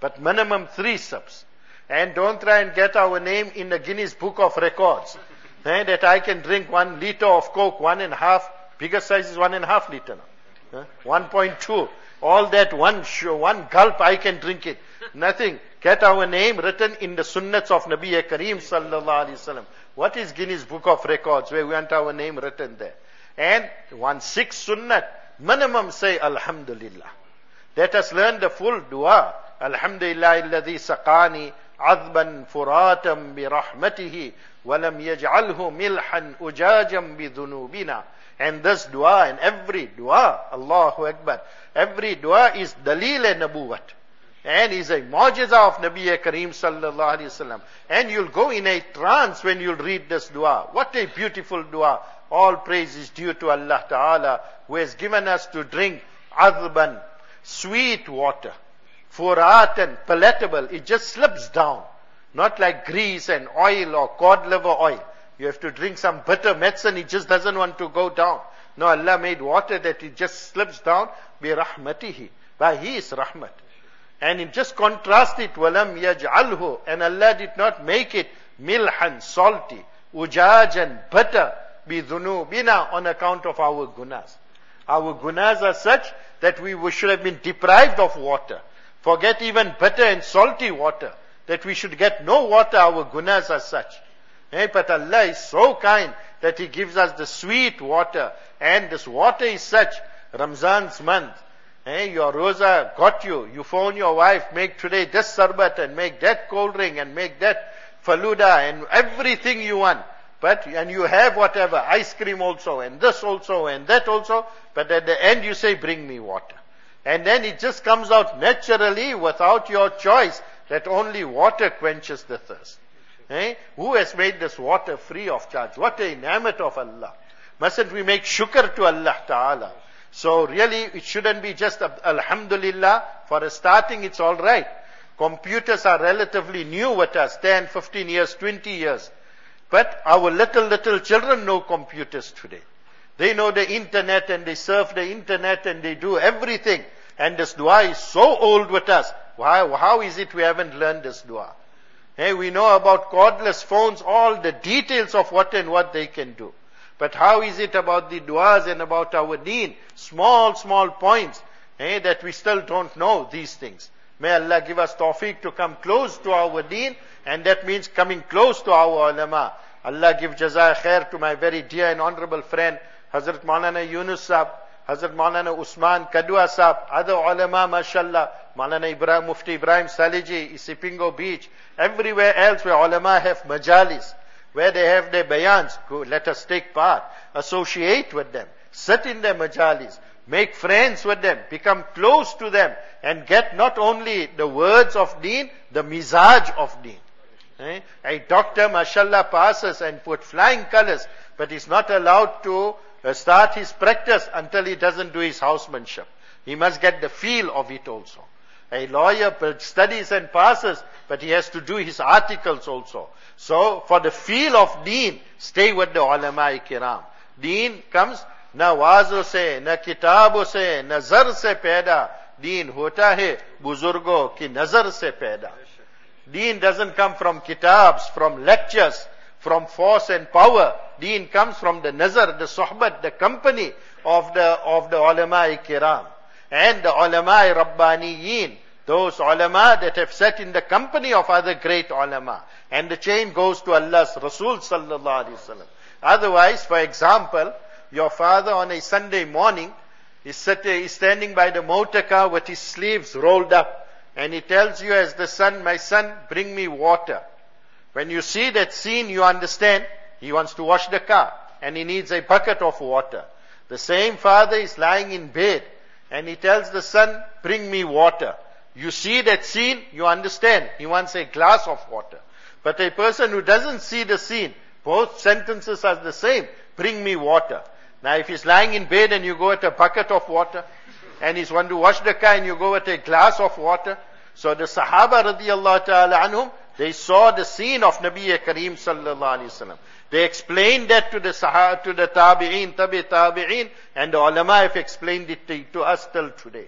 but minimum three sips. And don't try and get our name in the Guinness Book of Records. eh, that I can drink one liter of Coke, one and a half, bigger size is one and a half liter now. Eh, one point two. All that one, sh- one gulp I can drink it. Nothing. Get our name written in the sunnats of Nabi Kareem sallallahu alaihi wasallam. What is Guinness Book of Records where we want our name written there? And one six sunnat, minimum say Alhamdulillah. Let us learn the full dua. Alhamdulillah alladhi saqani adban furatam bi rahmatihi walam yaj'alhu milhan ujajam bi dhunubina. And this dua and every dua, Allahu Akbar, every dua is dalil e nabuwat. And is a mu'jiza of Nabi Kareem sallallahu alaihi wasallam. And you'll go in a trance when you'll read this dua. What a beautiful dua. All praise is due to Allah Ta'ala, who has given us to drink adban, sweet water, furatan, palatable. It just slips down. Not like grease and oil or cod liver oil. You have to drink some bitter medicine, it just doesn't want to go down. No, Allah made water that it just slips down bi rahmatihi. By His rahmat. And it just contrast it, walam yaj'alhu, and Allah did not make it milhan, salty, ujajan, bitter, bi dhunubina, on account of our gunas. Our gunas are such that we should have been deprived of water. Forget even bitter and salty water, that we should get no water, our gunas are such. Eh, but Allah is so kind that He gives us the sweet water, and this water is such, Ramzan's month, eh, your roza got you, you phone your wife, make today this sarbat and make that cold drink and make that faluda and everything you want. But, and you have whatever, ice cream also and this also and that also, but at the end you say, bring me water. And then it just comes out naturally without your choice that only water quenches the thirst. Eh? Who has made this water free of charge? What a ni'mat of Allah. Mustn't we make shukr to Allah Ta'ala? So really, it shouldn't be just Alhamdulillah. For a starting, it's all right. Computers are relatively new with us, ten, fifteen years, twenty years. But our little, little children know computers today. They know the internet and they surf the internet and they do everything. And this dua is so old with us. Why, how is it we haven't learned this dua? Hey, we know about cordless phones, all the details of what and what they can do. But how is it about the du'as and about our deen? Small, small points, eh, that we still don't know these things. May Allah give us tawfiq to come close to our deen, and that means coming close to our ulama. Allah give jazaa khair to my very dear and honorable friend, Hazrat Maulana Yunus Sahab, Hazrat Maulana Usman Kadua Sahab, other ulama, mashallah, Maulana Ibrahim, Mufti Ibrahim Saliji, Isipingo Beach, everywhere else where ulama have majalis, where they have their bayans, go, let us take part, associate with them, sit in their majalis, make friends with them, become close to them, and get not only the words of deen, the mizaj of deen. Eh? A doctor, mashallah, passes and put flying colors, but he's not allowed to uh, start his practice until he doesn't do his housemanship. He must get the feel of it also. A lawyer studies and passes, but he has to do his articles also. So, for the feel of deen, stay with the ulama kiram. Deen comes, na wazo se, na kitabo se, nazar se paida. Deen hota hai, buzurgo ki nazar se paida. Deen doesn't come from kitabs, from lectures, from force and power. Deen comes from the nazar, the sohbat, the company of the, of the ulama kiram. And the ulama rabbaniyin, those ulama that have sat in the company of other great ulama. And the chain goes to Allah's Rasul sallallahu alaihi wasallam. Otherwise, for example, your father on a Sunday morning is, sitting, is standing by the motor car with his sleeves rolled up. And he tells you as the son, my son, bring me water. When you see that scene, you understand, he wants to wash the car. And he needs a bucket of water. The same father is lying in bed. And he tells the son, bring me water. You see that scene, you understand. He wants a glass of water. But a person who doesn't see the scene, both sentences are the same. Bring me water. Now if he's lying in bed and you go with a bucket of water, and he's want to wash the car and you go with a glass of water. So the Sahaba radiyallahu ta'ala anhum, they saw the scene of Nabi Kareem sallallahu alayhi wasallam. They explained that to the Sahaba, to the Tabi'een, Tabi Tabi'een, and the ulama have explained it to, to us till today.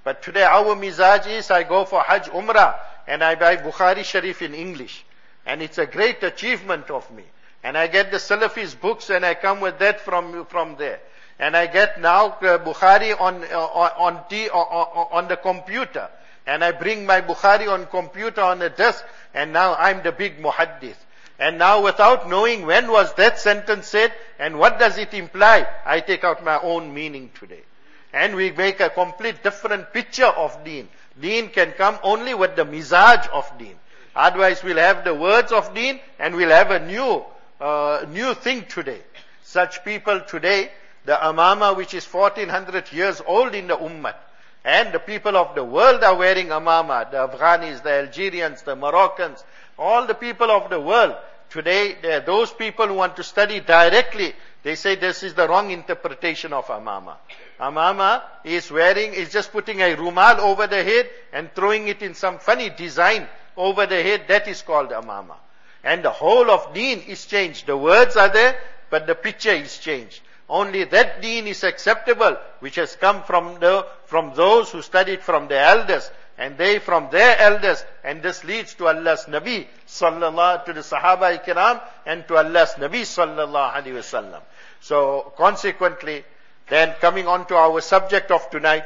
But today our mizaj is, I go for Hajj Umrah and I buy Bukhari Sharif in English. And it's a great achievement of me. And I get the Salafis books and I come with that from, from there. And I get now uh, Bukhari on, uh, on, on, t, uh, on the computer. And I bring my Bukhari on computer on a desk. And now I'm the big muhaddith. And now without knowing when was that sentence said and what does it imply, I take out my own meaning today. And we make a complete different picture of deen. Deen can come only with the mizaj of deen. Otherwise we'll have the words of deen and we'll have a new, uh, new thing today. Such people today, the amama which is fourteen hundred years old in the ummah. And the people of the world are wearing amama. The Afghanis, the Algerians, the Moroccans, all the people of the world. Today, those people who want to study directly, they say this is the wrong interpretation of amama. Amama is wearing, is just putting a rumal over the head and throwing it in some funny design over the head. That is called amama. And the whole of deen is changed. The words are there, but the picture is changed. Only that deen is acceptable, which has come from the, from those who studied from the elders, and they from their elders, and this leads to Allah's Nabi sallallahu, to the Sahaba Ikram, and to Allah's Nabi sallallahu alaihi wasallam. So consequently, then coming on to our subject of tonight,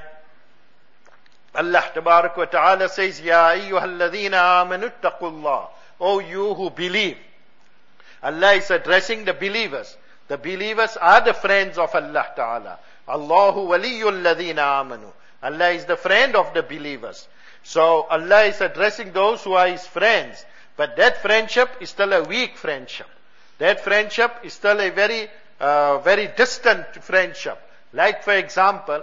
Allah Tabarak wa Ta'ala says, Ya ayyuhalladhina amanu taqullah. O you who believe. Allah is addressing the believers. The believers are the friends of Allah Ta'ala. Allahu waliyul ladhina amanu. Allah is the friend of the believers. So Allah is addressing those who are His friends. But that friendship is still a weak friendship. That friendship is still a very, uh, very distant friendship. Like for example,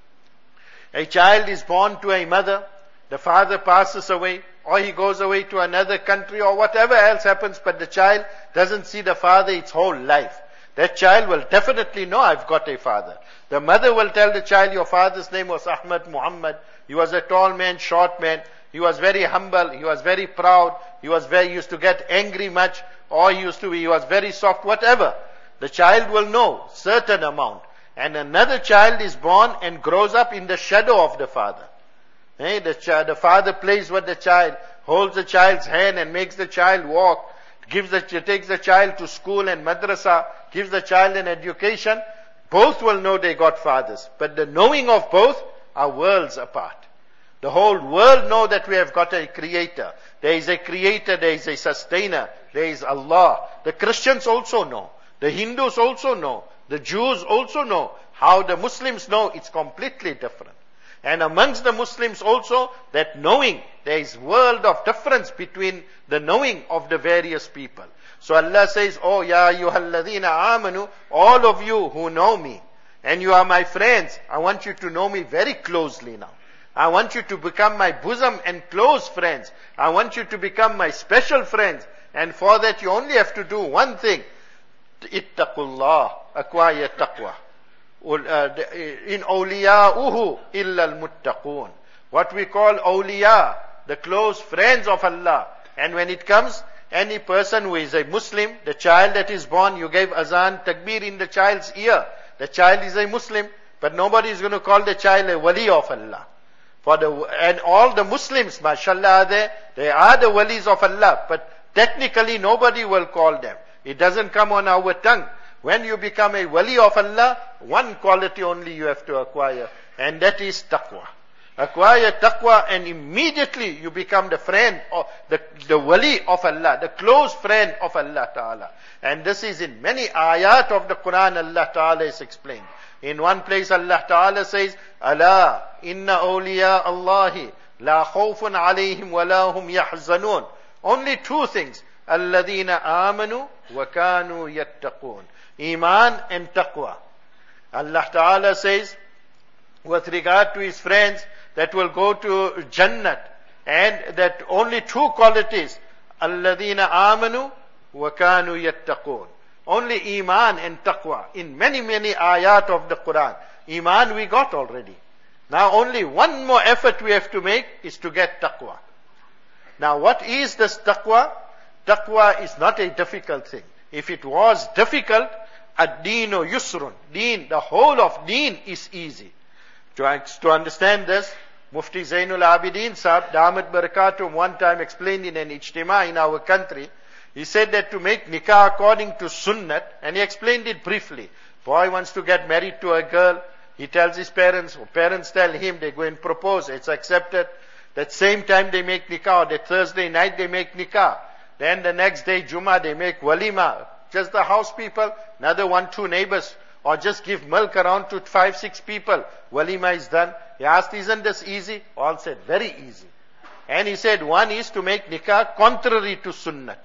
a child is born to a mother, the father passes away, or he goes away to another country, or whatever else happens, but the child doesn't see the father its whole life. That child will definitely know, I've got a father. The mother will tell the child, your father's name was Ahmad Muhammad. He was a tall man, short man. He was very humble. He was very proud. He was very, he used to get angry much, or he used to be, he was very soft, whatever. The child will know certain amount. And another child is born and grows up in the shadow of the father. Hey, the, ch- the father plays with the child, holds the child's hand and makes the child walk, gives the, takes the child to school and madrasa, gives the child an education. Both will know they got fathers. But the knowing of both are worlds apart. The whole world know that we have got a creator. There is a creator, there is a sustainer, there is Allah. The Christians also know. The Hindus also know. The Jews also know. How the Muslims know, it's completely different. And amongst the Muslims also, that knowing, there is world of difference between the knowing of the various people. So Allah says, Oh, ya ayyuhalladhina amanu, all of you who know me, and you are my friends, I want you to know me very closely now. I want you to become my bosom and close friends. I want you to become my special friends. And for that you only have to do one thing. Ittaqullah, acquire taqwa. In awliya'uhu illa al-muttaqun. What we call awliya, the close friends of Allah. And when it comes, any person who is a Muslim, the child that is born, you gave azan, takbir in the child's ear. The child is a Muslim, but nobody is going to call the child a wali of Allah. For the, and all the Muslims, mashallah, are there, they are the walis of Allah, but technically nobody will call them. It doesn't come on our tongue. When you become a wali of Allah, one quality only you have to acquire, and that is taqwa. Acquire taqwa and immediately you become the friend of the, the wali of Allah, the close friend of Allah Ta'ala. And this is in many ayat of the Quran Allah Ta'ala is explained. In one place Allah Ta'ala says, Ala inna awliya Allahi la khawfun alayhim wa la hum yahzanun. Only two things. Alladhina amanu wa kanu yattaqun. Iman and taqwa. Allah Ta'ala says, with regard to His friends that will go to Jannat, and that only two qualities, Alladhina amanu wa kanu yattaqun. Only Iman and Taqwa. In many, many ayat of the Quran. Iman we got already. Now only one more effort we have to make is to get Taqwa. Now what is this Taqwa? Taqwa is not a difficult thing. If it was difficult, ad-deenu yusrun. Deen, the whole of deen is easy. To, to understand this, Mufti Zainul Abidin Sahab, Damat Barakatum, one time explained in an ijtima in our country. He said that to make nikah according to sunnat, and he explained it briefly. Boy wants to get married to a girl, he tells his parents, or parents tell him, they go and propose, it's accepted. That same time they make nikah, that Thursday night they make nikah. Then the next day, Jummah, they make walima. Just the house people, another one, two neighbors, or just give milk around to five, six people. Walima is done. He asked, isn't this easy? All said, very easy. And he said, one is to make nikah contrary to sunnat.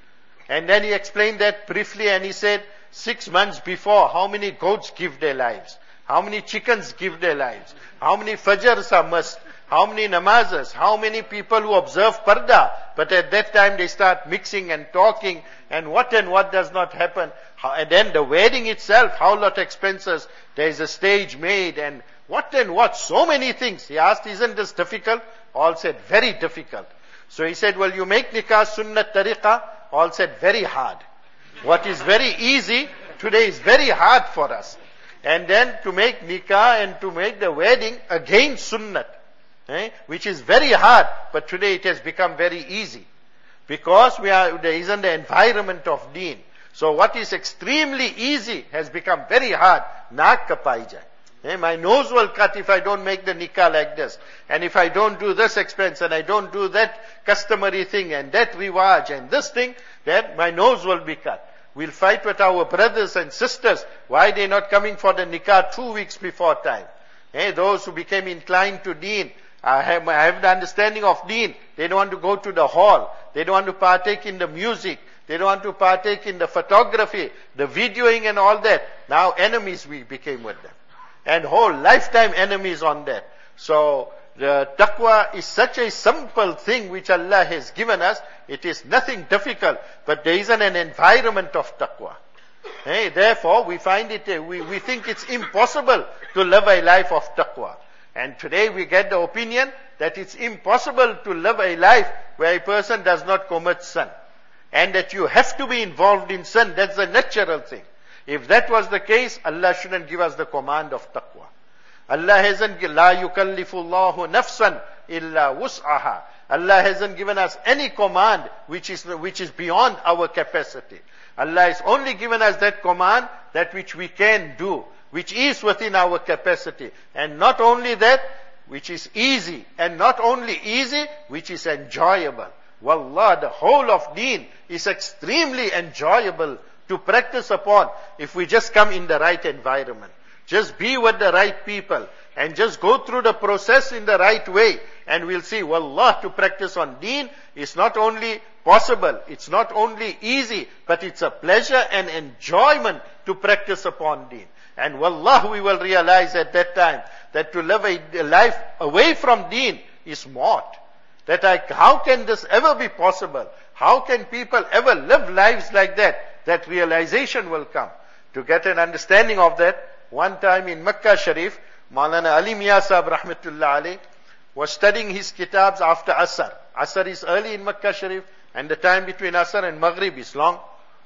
And then he explained that briefly, and he said, six months before, how many goats give their lives? How many chickens give their lives? How many fajrs are must? How many namazes? How many people who observe parda? But at that time they start mixing and talking, and what and what does not happen. How, and then the wedding itself, how lot expenses. There is a stage made, and what and what. So many things. He asked, isn't this difficult? All said, very difficult. So he said, well, you make nikah sunnat tariqah? All said, very hard. What is very easy, today is very hard for us. And then to make nikah and to make the wedding, again sunnat. Eh? Which is very hard, but today it has become very easy. Because we are, there isn't the environment of deen. So what is extremely easy has become very hard. Naak kapai jai. Eh? My nose will cut if I don't make the nikah like this. And if I don't do this expense, and I don't do that customary thing, and that riwaj, and this thing, then my nose will be cut. We'll fight with our brothers and sisters. Why they're not coming for the nikah two weeks before time? Eh? Those who became inclined to deen, I have, I have the understanding of deen. They don't want to go to the hall. They don't want to partake in the music. They don't want to partake in the photography, the videoing and all that. Now enemies we became with them. And whole lifetime enemies on that. So the taqwa is such a simple thing which Allah has given us. It is nothing difficult. But there isn't an environment of taqwa. Hey, therefore we find it, we, we think it's impossible to live a life of taqwa. And today we get the opinion that it's impossible to live a life where a person does not commit sin. And that you have to be involved in sin. That's a natural thing. If that was the case, Allah shouldn't give us the command of taqwa. Allah hasn't, la yukallifullahu nafsan illa wus'aha. Allah hasn't given us any command which is, which is beyond our capacity. Allah has only given us that command, that which we can do, which is within our capacity. And not only that, which is easy. And not only easy, which is enjoyable. Wallah, the whole of deen is extremely enjoyable to practice upon if we just come in the right environment. Just be with the right people and just go through the process in the right way. And we'll see, wallah, to practice on deen is not only possible, it's not only easy, but it's a pleasure and enjoyment to practice upon deen. And wallah, we will realize at that time that to live a life away from deen is maut. That I, how can this ever be possible? How can people ever live lives like that? That realization will come. To get an understanding of that, one time in Makkah Sharif, Maulana Ali Miah Sahib Rahmatullah Alayh was studying his kitabs after Asr. Asr is early in Makkah Sharif, and the time between Asr and Maghrib is long.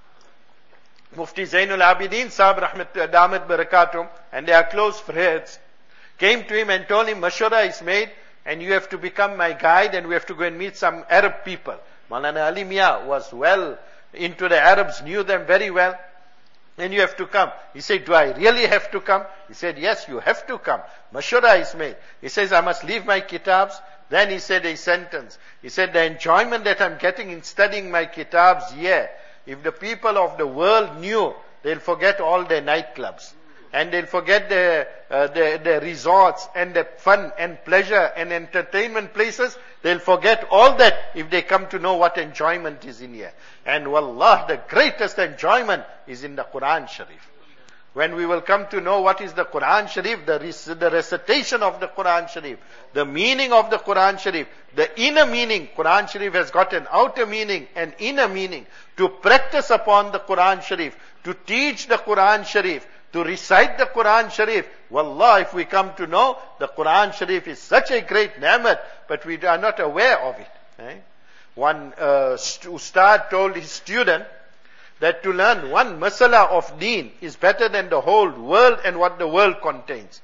Mufti Zainul Abidin Sahib Rahmatullah Damat Barakatum, and they are close friends, came to him and told him, Mashura is made, and you have to become my guide, and we have to go and meet some Arab people. Maulana Ali Miah was well into the Arabs, knew them very well. And you have to come. He said, do I really have to come? He said, yes, you have to come. Mashura is made. He says, I must leave my kitabs. Then he said a sentence. He said, the enjoyment that I'm getting in studying my kitabs, yeah. If the people of the world knew, they'll forget all their nightclubs. And they'll forget their, uh, their, their resorts and the fun and pleasure and entertainment places. They'll forget all that if they come to know what enjoyment is in here. And wallah, the greatest enjoyment is in the Quran Sharif. When we will come to know what is the Quran Sharif, the, rec- the recitation of the Quran Sharif, the meaning of the Quran Sharif, the inner meaning. Quran Sharif has got an outer meaning, an inner meaning. To practice upon the Quran Sharif, to teach the Quran Sharif, to recite the Quran Sharif. Wallah, if we come to know, the Quran Sharif is such a great ni'mat, but we are not aware of it. Eh? One uh, ustad told his student that to learn one masala of deen is better than the whole world and what the world contains.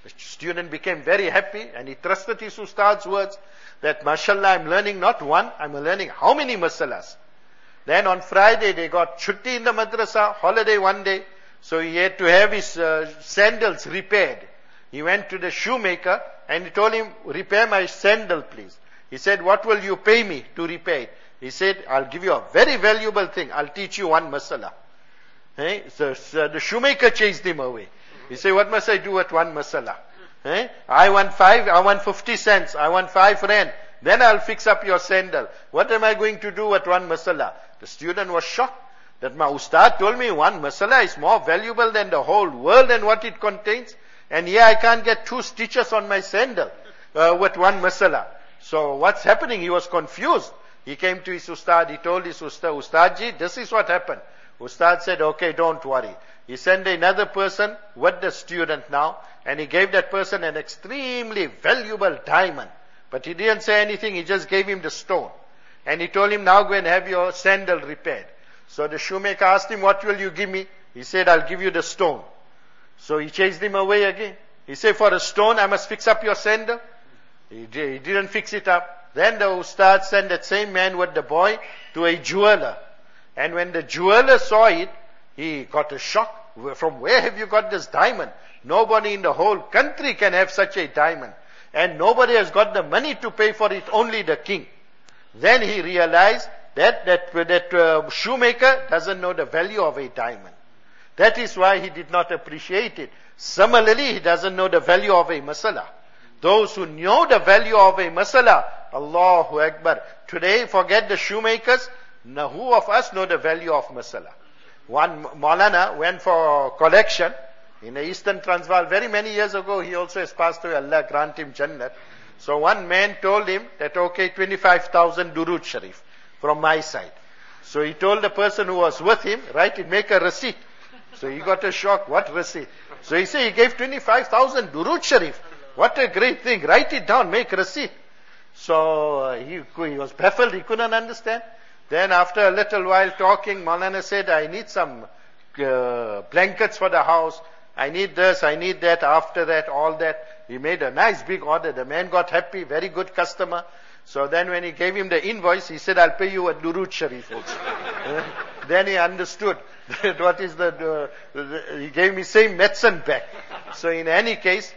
The student became very happy and he trusted his ustad's words that, mashallah, I'm learning not one, I'm learning how many masalas. Then on Friday they got chutti in the madrasa, holiday one day. So he had to have his uh, sandals repaired. He went to the shoemaker and he told him, repair my sandal please. He said, what will you pay me to repair it? He said, I'll give you a very valuable thing. I'll teach you one masala. Hey? So, so the shoemaker chased him away. He said, what must I do at one masala? Hey? I want five, I want fifty cents, I want five rand. Then I'll fix up your sandal. What am I going to do at one masala? The student was shocked that my ustad told me one masala is more valuable than the whole world and what it contains. And here I can't get two stitches on my sandal uh, with one masala. So what's happening? He was confused. He came to his ustad. He told his ustad, Ustadji, this is what happened. Ustad said, okay, don't worry. He sent another person with the student now, and he gave that person an extremely valuable diamond. But he didn't say anything. He just gave him the stone. And he told him, now go and have your sandal repaired. So the shoemaker asked him, what will you give me? He said, I'll give you the stone. So he chased him away again. He said, for a stone, I must fix up your sandal. He, did, he didn't fix it up. Then the ustad sent that same man with the boy to a jeweler. And when the jeweler saw it, he got a shock. From where have you got this diamond? Nobody in the whole country can have such a diamond. And nobody has got the money to pay for it, only the king. Then he realized that that, that uh, shoemaker doesn't know the value of a diamond. That is why he did not appreciate it. Similarly, he doesn't know the value of a masala. Those who know the value of a masala, Allahu Akbar. Today, forget the shoemakers. Now, who of us know the value of masala? One Maulana went for collection in the Eastern Transvaal very many years ago. He also has passed away. Allah grant him Jannat. So one man told him that, okay, twenty-five thousand Durud Sharif from my side. So he told the person who was with him, write it, make a receipt. So he got a shock. What receipt? So he said he gave twenty-five thousand Durud Sharif. What a great thing. Write it down, make receipt. So uh, he, he was baffled. He couldn't understand. Then after a little while talking, Maulana said, I need some uh, blankets for the house. I need this, I need that, after that, all that. He made a nice big order. The man got happy, very good customer. So then when he gave him the invoice, he said, I'll pay you a Durud Sharif also. uh, then he understood that what is the, uh, the, he gave me same medicine back. So in any case,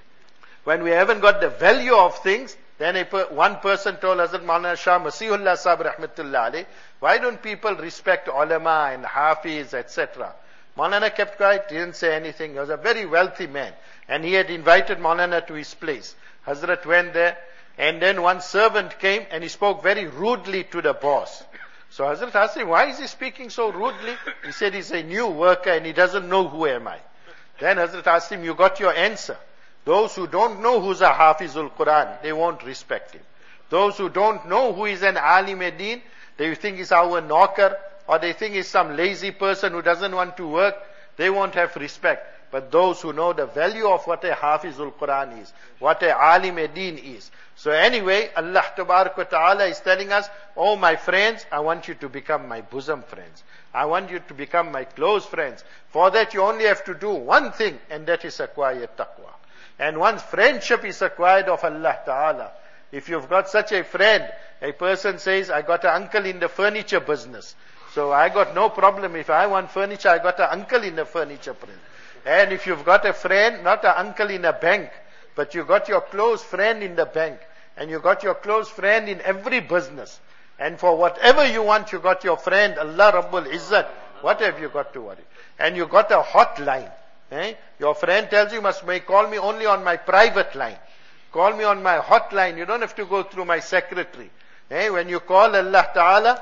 when we haven't got the value of things, then a per, one person told Hazrat Maulana Shah Masihullah Sahib Rahmatullah alayh, why don't people respect ulama and hafiz, et cetera. Maulana kept quiet, didn't say anything. He was a very wealthy man. And he had invited Maulana to his place. Hazrat went there, and then one servant came and he spoke very rudely to the boss. So Hazrat asked him, why is he speaking so rudely? He said he's a new worker and he doesn't know who am I. Then Hazrat asked him, you got your answer. Those who don't know who's a Hafizul Quran, they won't respect him. Those who don't know who is an Alim Din, they think he's our knocker, or they think he's some lazy person who doesn't want to work, they won't have respect. But those who know the value of what a Hafizul Quran is, what a Alim Din is. So anyway, Allah Tabarak wa Ta'ala is telling us, oh my friends, I want you to become my bosom friends. I want you to become my close friends. For that you only have to do one thing, and that is acquire taqwa. And once friendship is acquired of Allah Ta'ala, if you've got such a friend, a person says, I got an uncle in the furniture business. So I got no problem. If I want furniture, I got an uncle in the furniture business. And if you've got a friend, not an uncle in a bank, but you got your close friend in the bank, and you got your close friend in every business. And for whatever you want, you got your friend, Allah Rabbul Izzat. What have you got to worry? And you got a hotline. Eh? Your friend tells you, must may call me only on my private line. Call me on my hotline. You don't have to go through my secretary. Eh? When you call Allah Ta'ala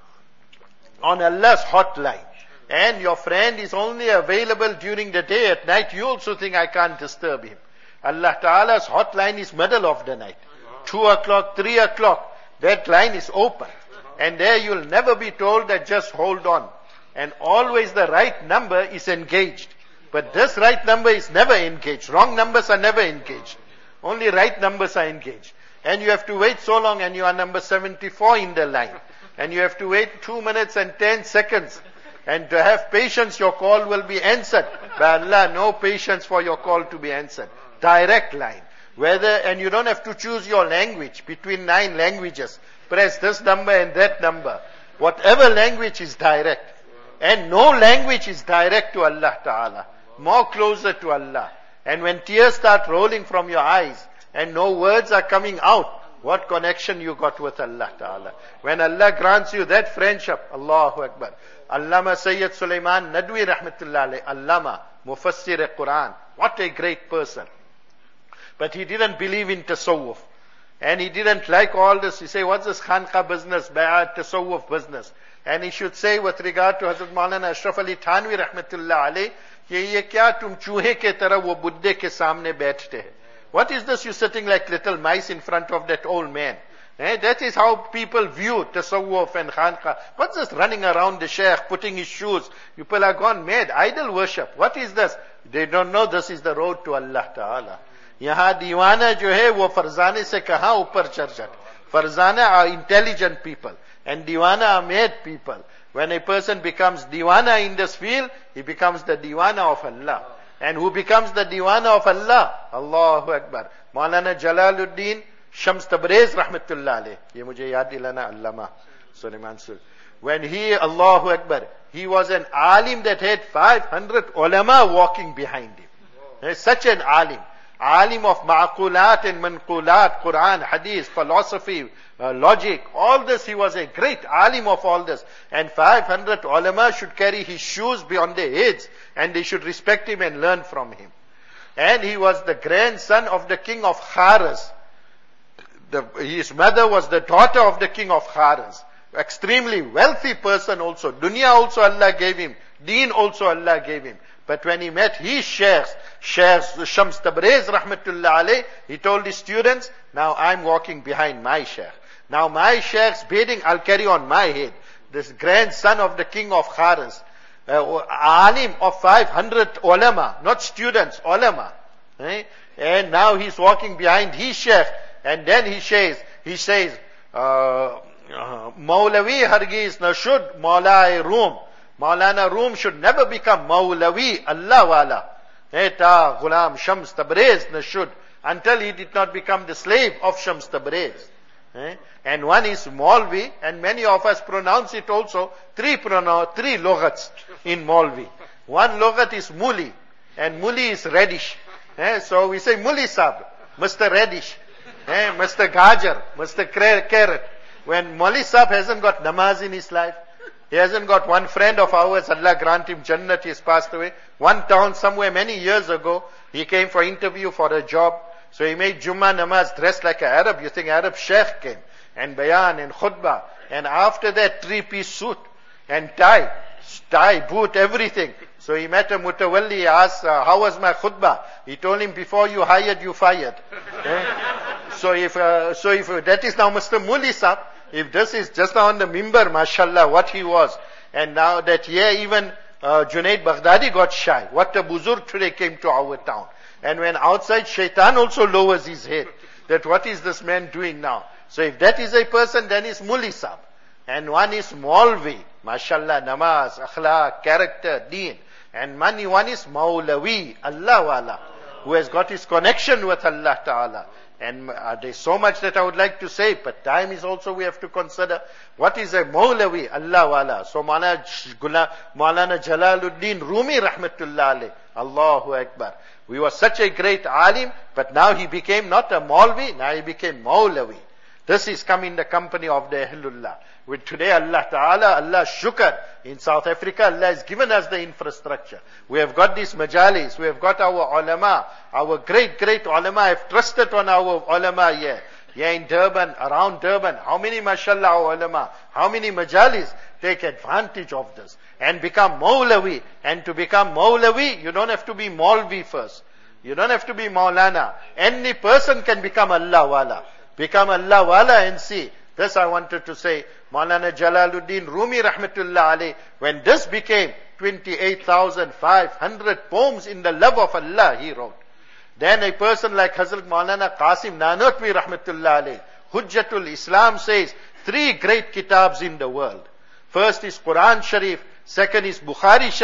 on Allah's hotline, and your friend is only available during the day, at night you also think I can't disturb him. Allah Ta'ala's hotline is middle of the night. Two o'clock, three o'clock, that line is open. And there you'll never be told that just hold on. And always the right number is engaged. But this right number is never engaged. Wrong numbers are never engaged. Only right numbers are engaged. And you have to wait so long, and you are number seventy-four in the line. And you have to wait two minutes and ten seconds. And to have patience, your call will be answered. By Allah, no patience for your call to be answered. direct line. Whether, and you don't have to choose your language between nine languages. Press this number and that number. Whatever language is direct. And no language is direct to Allah Ta'ala. More closer to Allah. And when tears start rolling from your eyes and no words are coming out, what connection you got with Allah Ta'ala. When Allah grants you that friendship, Allahu Akbar. Allama Sayyid Sulaiman Nadwi Rahmatullah alayhi, Allama, Mufassir Quran. What a great person. But he didn't believe in tasawwuf. And he didn't like all this. He say, what's this khanqa business, bay'at, tasawwuf business? And he should say with regard to Hazrat Maulana Ashraf Ali Thanwi Rahmatullah alayhi, ye kya tum chuhe ke tarah wo buddhe ke samne baithte hai? What is this you sitting like little mice in front of that old man? Eh, that is how people view tasawwuf and khanqa. What's this running around the sheikh, putting his shoes? People are gone mad. Idol worship. What is this? They don't know this is the road to Allah Ta'ala. Yahan diwana jo hai, wo farzane se kahan upar char jat. Farzana are intelligent people. And diwana are mad people. When a person becomes diwana in this field, he becomes the diwana of Allah. And who becomes the diwana of Allah? Allahu Akbar. Maulana Jalaluddin Shams Tabriz Rahmatullah alayh. Ye mujhe yaad dilana Allama Sulaiman Sul. When he, Allahu Akbar, he was an alim that had five hundred ulama walking behind him. He's such an alim. Alim of ma'qulat and manqulat, Quran, Hadith, philosophy, uh, logic, all this. He was a great alim of all this. And five hundred ulama should carry his shoes beyond their heads and they should respect him and learn from him. And he was the grandson of the king of Kharaz. The, his mother was the daughter of the king of Kharaz. Extremely wealthy person also. Dunya also Allah gave him. Deen also Allah gave him. But when he met his sheikhs, Sheikhs Shams Tabriz Rahmatullah alayh, he told his students, now I'm walking behind my sheikh. Now my sheikh's bidding, I'll carry on my head. This grandson of the king of Kharaz. Uh, alim of five hundred ulama, not students, ulama. Eh? And now he's walking behind his sheikh. And then he says, he says, uh, Maulavi Hargiz Nashud Maulai Rum. Maulana Rum should never become Maulavi Allah Wala. Eta Ghulam Shams Tabriz Nashud. Until he did not become the slave of Shams Tabriz. Eh? And one is Maulvi, and many of us pronounce it also, three pronoun, three logats in Maulvi. One logat is Muli, and Muli is radish. Eh? So we say Muli Sab, Mister Radish, eh? Mister Gajar, Mister Carrot. When Muli Sab hasn't got namaz in his life, he hasn't got one friend of ours, Allah grant him Jannat, he has passed away. One town somewhere many years ago, he came for interview for a job. So he made Jummah namaz dressed like an Arab. You think Arab sheikh came. And bayan and khutbah. And after that, three-piece suit. And tie. Tie, boot, everything. So he met a mutawalli, he asked, uh, how was my khutbah? He told him, before you hired, you fired. eh? So if, uh, so if uh, that is now Mister Muli Sahab, if this is just now on the mimbar, mashallah, what he was. And now that year even uh, Junaid Baghdadi got shy. What a buzurg today came to our town. And when outside, shaitan also lowers his head. That what is this man doing now? So if that is a person, then it's Muli Sahab. And one is Maulvi. Mashallah, namaz, akhlaq, character, deen. And money, one is Maulavi, Allah Wala, who has got his connection with Allah Ta'ala. And uh, there's so much that I would like to say, but time is also we have to consider. What is a Maulavi, Allah Wala? So Maulana, Maulana Jalaluddin Rumi Rahmatullah alayh, Allahu Akbar. We were such a great alim, but now he became not a Maulvi, now he became Maulavi. This is come in the company of the Ahlullah. With today Allah Ta'ala, Allah Shukr. In South Africa, Allah has given us the infrastructure. We have got these majalis, we have got our ulama, our great, great ulama have trusted on our ulama here. Here in Durban, around Durban, how many mashallah our ulama, how many majalis take advantage of this and become Maulavi. And to become Maulavi, you don't have to be Maulvi first. You don't have to be Maulana. Any person can become Allah Wala. Become Allah Wala and see. This I wanted to say. Maulana Jalaluddin Rumi Rahmatullah alayh, when this became twenty-eight thousand five hundred poems in the love of Allah, he wrote. Then a person like Hazrat Maulana Qasim Nanotwi Rahmatullah alayh, Hujjatul Islam says, three great kitabs in the world. First is Quran Sharif, second is Bukhari Sharif,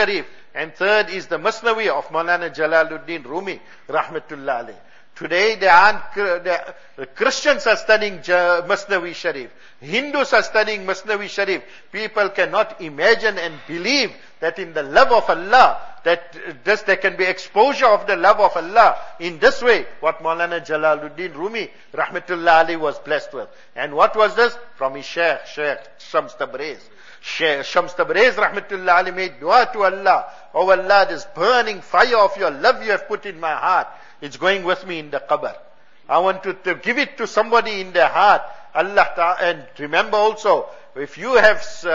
And third is the Masnavi of Maulana Jalaluddin Rumi, rahmatullah alayh. Today they aren't, the Christians are studying Masnavi Sharif. Hindus are studying Masnavi Sharif. People cannot imagine and believe that in the love of Allah, that this, there can be exposure of the love of Allah in this way, what Maulana Jalaluddin Rumi, rahmatullah alayhi, was blessed with. And what was this? From his Shaykh, Shaykh Shams Tabriz. Shaykh Shams Tabriz, rahmatullah alayhi, made dua to Allah. Oh Allah, this burning fire of your love you have put in my heart, it's going with me in the qabr. I want to, to give it to somebody in their heart. Allah ta- and remember also, if you have uh,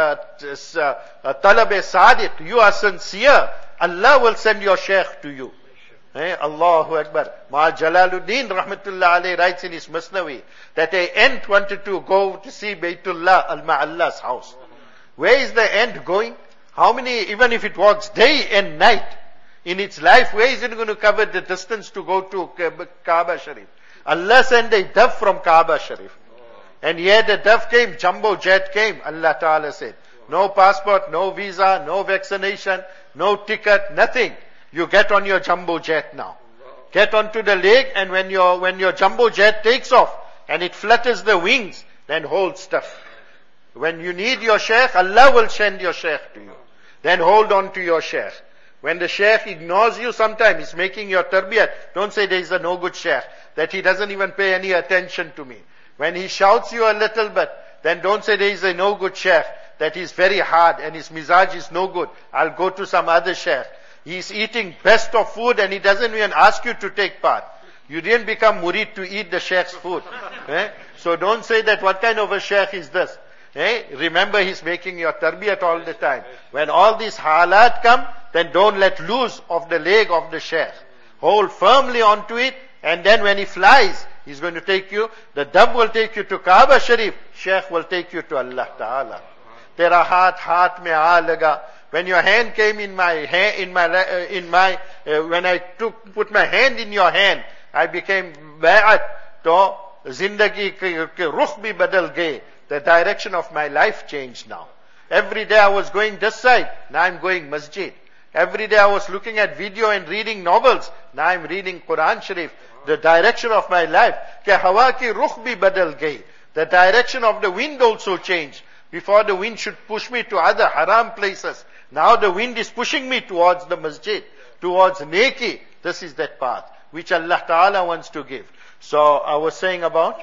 uh, talab-e sadiq, you are sincere, Allah will send your shaykh to you. Eh? Allahu Akbar. Ma Jalaluddin rahmatullah alayhi writes in his Masnavi that a ant wanted to go to see Baytullah al-Ma'alla's house. Where is the ant going? How many, even if it walks day and night in its life, where is it going to cover the distance to go to Kaaba Sharif? Allah sent a dove from Kaaba Sharif. And here the dove came, jumbo jet came, Allah Ta'ala said. No passport, no visa, no vaccination, no ticket, nothing. You get on your jumbo jet now. Get onto the lake, and when your, when your jumbo jet takes off and it flutters the wings, then hold stuff. When you need your sheikh, Allah will send your sheikh to you. Then hold on to your sheikh. When the sheikh ignores you sometime, he's making your tarbiyat, don't say there is a no good sheikh, that he doesn't even pay any attention to me. When he shouts you a little bit, then don't say there is a no good sheikh, that he's very hard and his mizaj is no good. I'll go to some other sheikh. He's eating best of food and he doesn't even ask you to take part. You didn't become murid to eat the sheikh's food. Eh? So don't say that what kind of a sheikh is this. Eh? Remember, he's making your tarbiyat all the time. When all these halat come, then don't let loose of the leg of the sheikh. Hold firmly onto it, and then when he flies, he's going to take you, the dove will take you to Kaaba Sharif, sheikh will take you to Allah Ta'ala. Tera haath haath mein aa laga. When your hand came in my hand, in my, uh, in my, uh, when I took, put my hand in your hand, I became bai'at. To zindagi ke rukh bhi badal gaye. The direction of my life changed now. Every day I was going this side, now I'm going masjid. Every day I was looking at video and reading novels, now I'm reading Quran Sharif. The direction of my life, ke hawa ki rukh bhi badal gayi. The direction of the wind also changed. Before the wind should push me to other haram places. Now the wind is pushing me towards the masjid, towards neki. This is that path which Allah Ta'ala wants to give. So I was saying about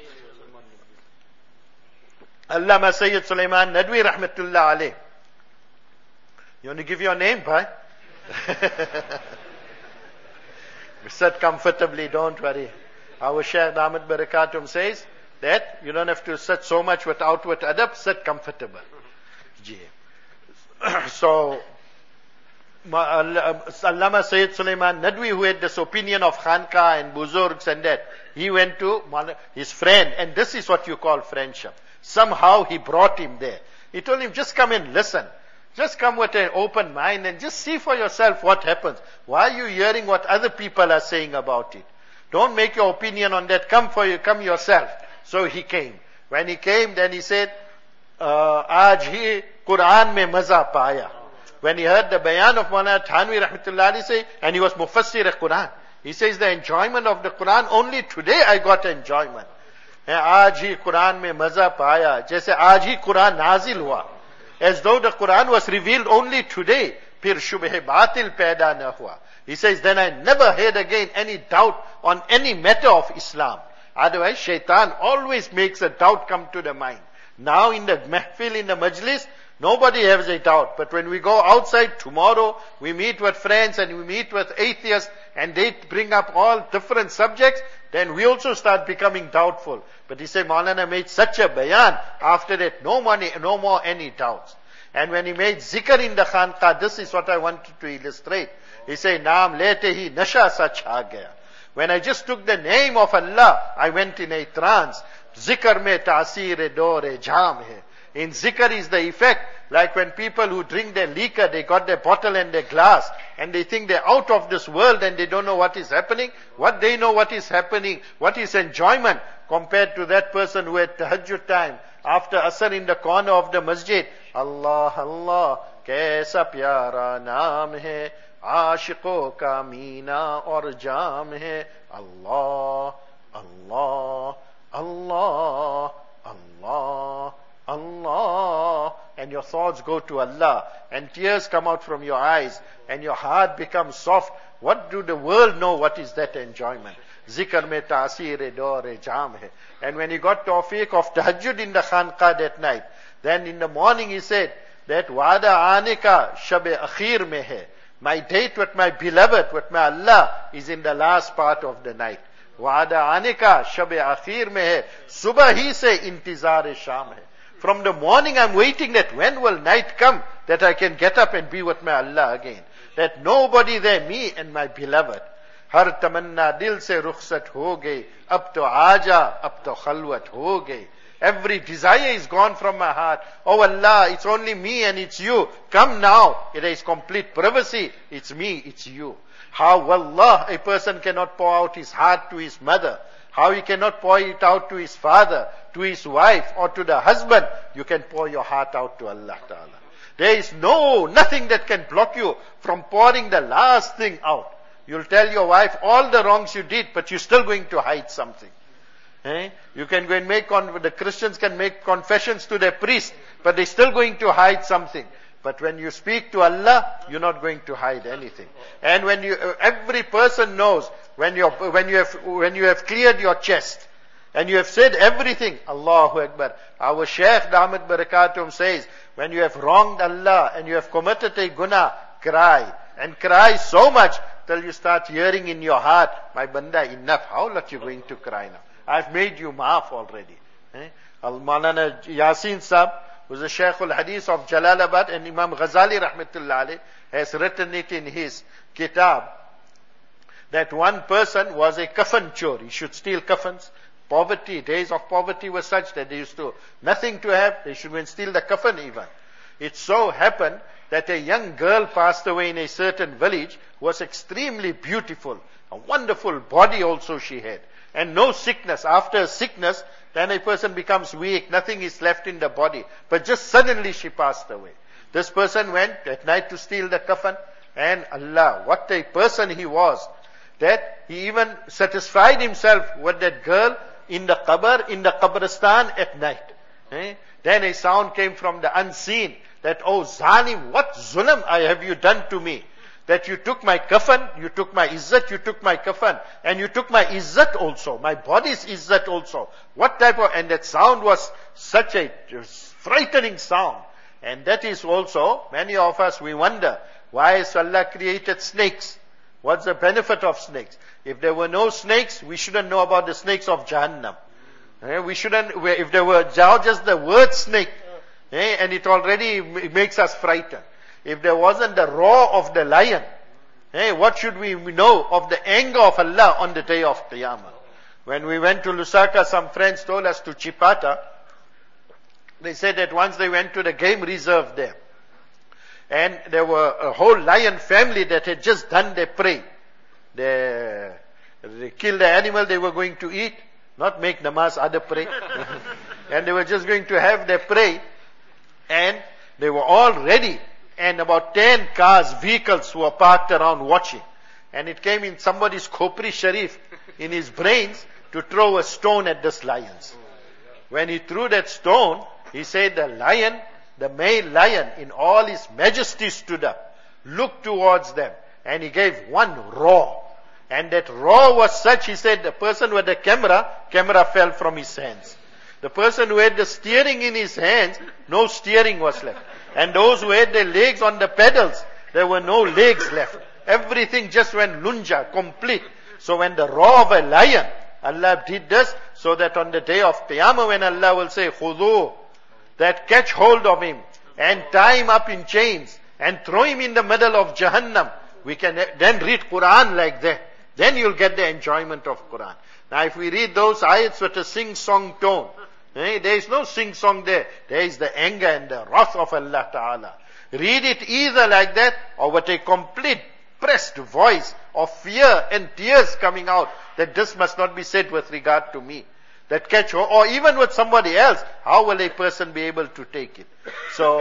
Allama Sayyid Sulaiman Nadwi rahmatullah alayh. You want to give your name, bhai? Sit comfortably, don't worry. Our Shaykh Damat Barakatum says that you don't have to sit so much with outward adab, sit comfortable. So, Allama Sayyid Sulaiman Nadwi, who had this opinion of Khanqa and Buzurgs and that, he went to his friend, and this is what you call friendship. Somehow he brought him there. He told him, just come and listen. Just come with an open mind and just see for yourself what happens. Why are you hearing what other people are saying about it? Don't make your opinion on that. Come for you, come yourself. So he came. When he came, then he said, uh, Aaj hi Quran mein maza paya. When he heard the bayan of Maulana Thanvi rahmatullah alayhi say, and he was mufassir Quran. He says the enjoyment of the Quran, only today I got enjoyment. Aaj hi Quran mein maza paya. Jaise aaj hi Quran nazil hua. As though the Quran was revealed only today. Phir shubh batil paida na hua. He says, then I never had again any doubt on any matter of Islam. Otherwise, shaitan always makes a doubt come to the mind. Now in the mahfil, in the majlis, nobody has a doubt. But when we go outside tomorrow, we meet with friends and we meet with atheists and they bring up all different subjects, then we also start becoming doubtful. But he said, Maulana made such a bayan, after that no money, no more any doubts. And when he made zikr in the Khanqa, this is what I wanted to illustrate. He said, Naam lete hi nasha sa chha gaya. When I just took the name of Allah, I went in a trance. Zikr mein ta'asir dore jam hai. In zikr is the effect, like when people who drink their liquor, they got their bottle and their glass, and they think they're out of this world and they don't know what is happening. What they know what is happening, what is enjoyment, compared to that person who at tahajjud time, after asr in the corner of the masjid, Allah, Allah, कैसा प्यारा नाम है, आशिकों का मीना और जाम है. Allah, Allah, Allah, Allah, Allah. And your thoughts go to Allah, and tears come out from your eyes, and your heart becomes soft. What do the world know? What is that enjoyment? Zikr mein ta'asir dore jam hai. And when he got tawfiq of tahajjud in the khanqah that night, then in the morning he said that wa'ada anika shab-e akhir mein hai. My date with my beloved, with my Allah, is in the last part of the night. Wa'ada anika shab-e akhir mein hai. Subah hi se intizar sham hai. From the morning I'm waiting that when will night come that I can get up and be with my Allah again. That nobody there, me and my beloved. Har tamanna dil se rukhsat ho gayi, ab to aaja, ab to khalwat ho gayi. Every desire is gone from my heart. Oh Allah, it's only me and it's you. Come now. It is complete privacy. It's me, it's you. How, wallah, a person cannot pour out his heart to his mother. How he cannot pour it out to his father, to his wife, or to the husband. You can pour your heart out to Allah Ta'ala. There is no, nothing that can block you from pouring the last thing out. You'll tell your wife all the wrongs you did, but you're still going to hide something. Eh? You can go and make, con- the Christians can make confessions to their priest, but they're still going to hide something. But when you speak to Allah, you're not going to hide anything. And when you, every person knows, when you when you have, when you have cleared your chest, and you have said everything, Allahu Akbar. Our Shaykh Damat Barakatum says, when you have wronged Allah, and you have committed a guna, cry. And cry so much, till you start hearing in your heart, my banda, enough. How much you going to cry now? I've made you maaf already. Eh? Al-Malana Yasin Sahib, who's a Shaykh al-Hadith of Jalalabad, and Imam Ghazali Rahmatullah alayh has written it in his kitab, that one person was a kafan chor. He should steal kafans. Poverty, days of poverty were such that they used to, nothing to have, they should go and steal the kafan even. It so happened that a young girl passed away in a certain village, was extremely beautiful, a wonderful body also she had, and no sickness. After a sickness, then a person becomes weak, nothing is left in the body. But just suddenly she passed away. This person went at night to steal the kafan, and Allah, what a person he was, that he even satisfied himself with that girl in the qabr, in the qabristan at night. Eh? Then a sound came from the unseen, that, oh Zalim, what zulm I have you done to me? That you took my kafan, you took my izzat, you took my kafan, and you took my izzat also, my body's izzat also. What type of, and that sound was such a frightening sound. And that is also, many of us, we wonder, why has Allah created snakes? What's the benefit of snakes? If there were no snakes, we shouldn't know about the snakes of Jahannam. Eh, we shouldn't, if there were just the word snake, eh, and it already makes us frightened. If there wasn't the roar of the lion, eh, what should we know of the anger of Allah on the day of Qiyamah? When we went to Lusaka, some friends told us to Chipata. They said that once they went to the game reserve there, and there were a whole lion family that had just done their prey. They, they killed the animal they were going to eat, not make namaz, other prey. And they were just going to have their prey, and they were all ready. And about ten cars, vehicles were parked around watching. And it came in somebody's Khopri Sharif, in his brains, to throw a stone at this lions. When he threw that stone, he said the lion, the male lion in all his majesty stood up, looked towards them, and he gave one roar. And that roar was such, he said, the person with the camera, camera fell from his hands. The person who had the steering in his hands, no steering was left. And those who had their legs on the pedals, there were no legs left. Everything just went lunja, complete. So when the roar of a lion, Allah did this, so that on the day of Qiyamah, when Allah will say, Khudu, that catch hold of him, and tie him up in chains, and throw him in the middle of Jahannam, we can then read Quran like that. Then you'll get the enjoyment of Quran. Now if we read those ayats with a sing-song tone, eh, there is no sing-song there. There is the anger and the wrath of Allah Ta'ala. Read it either like that, or with a complete pressed voice of fear and tears coming out, that this must not be said with regard to me. That catch, or even with somebody else, how will a person be able to take it? So,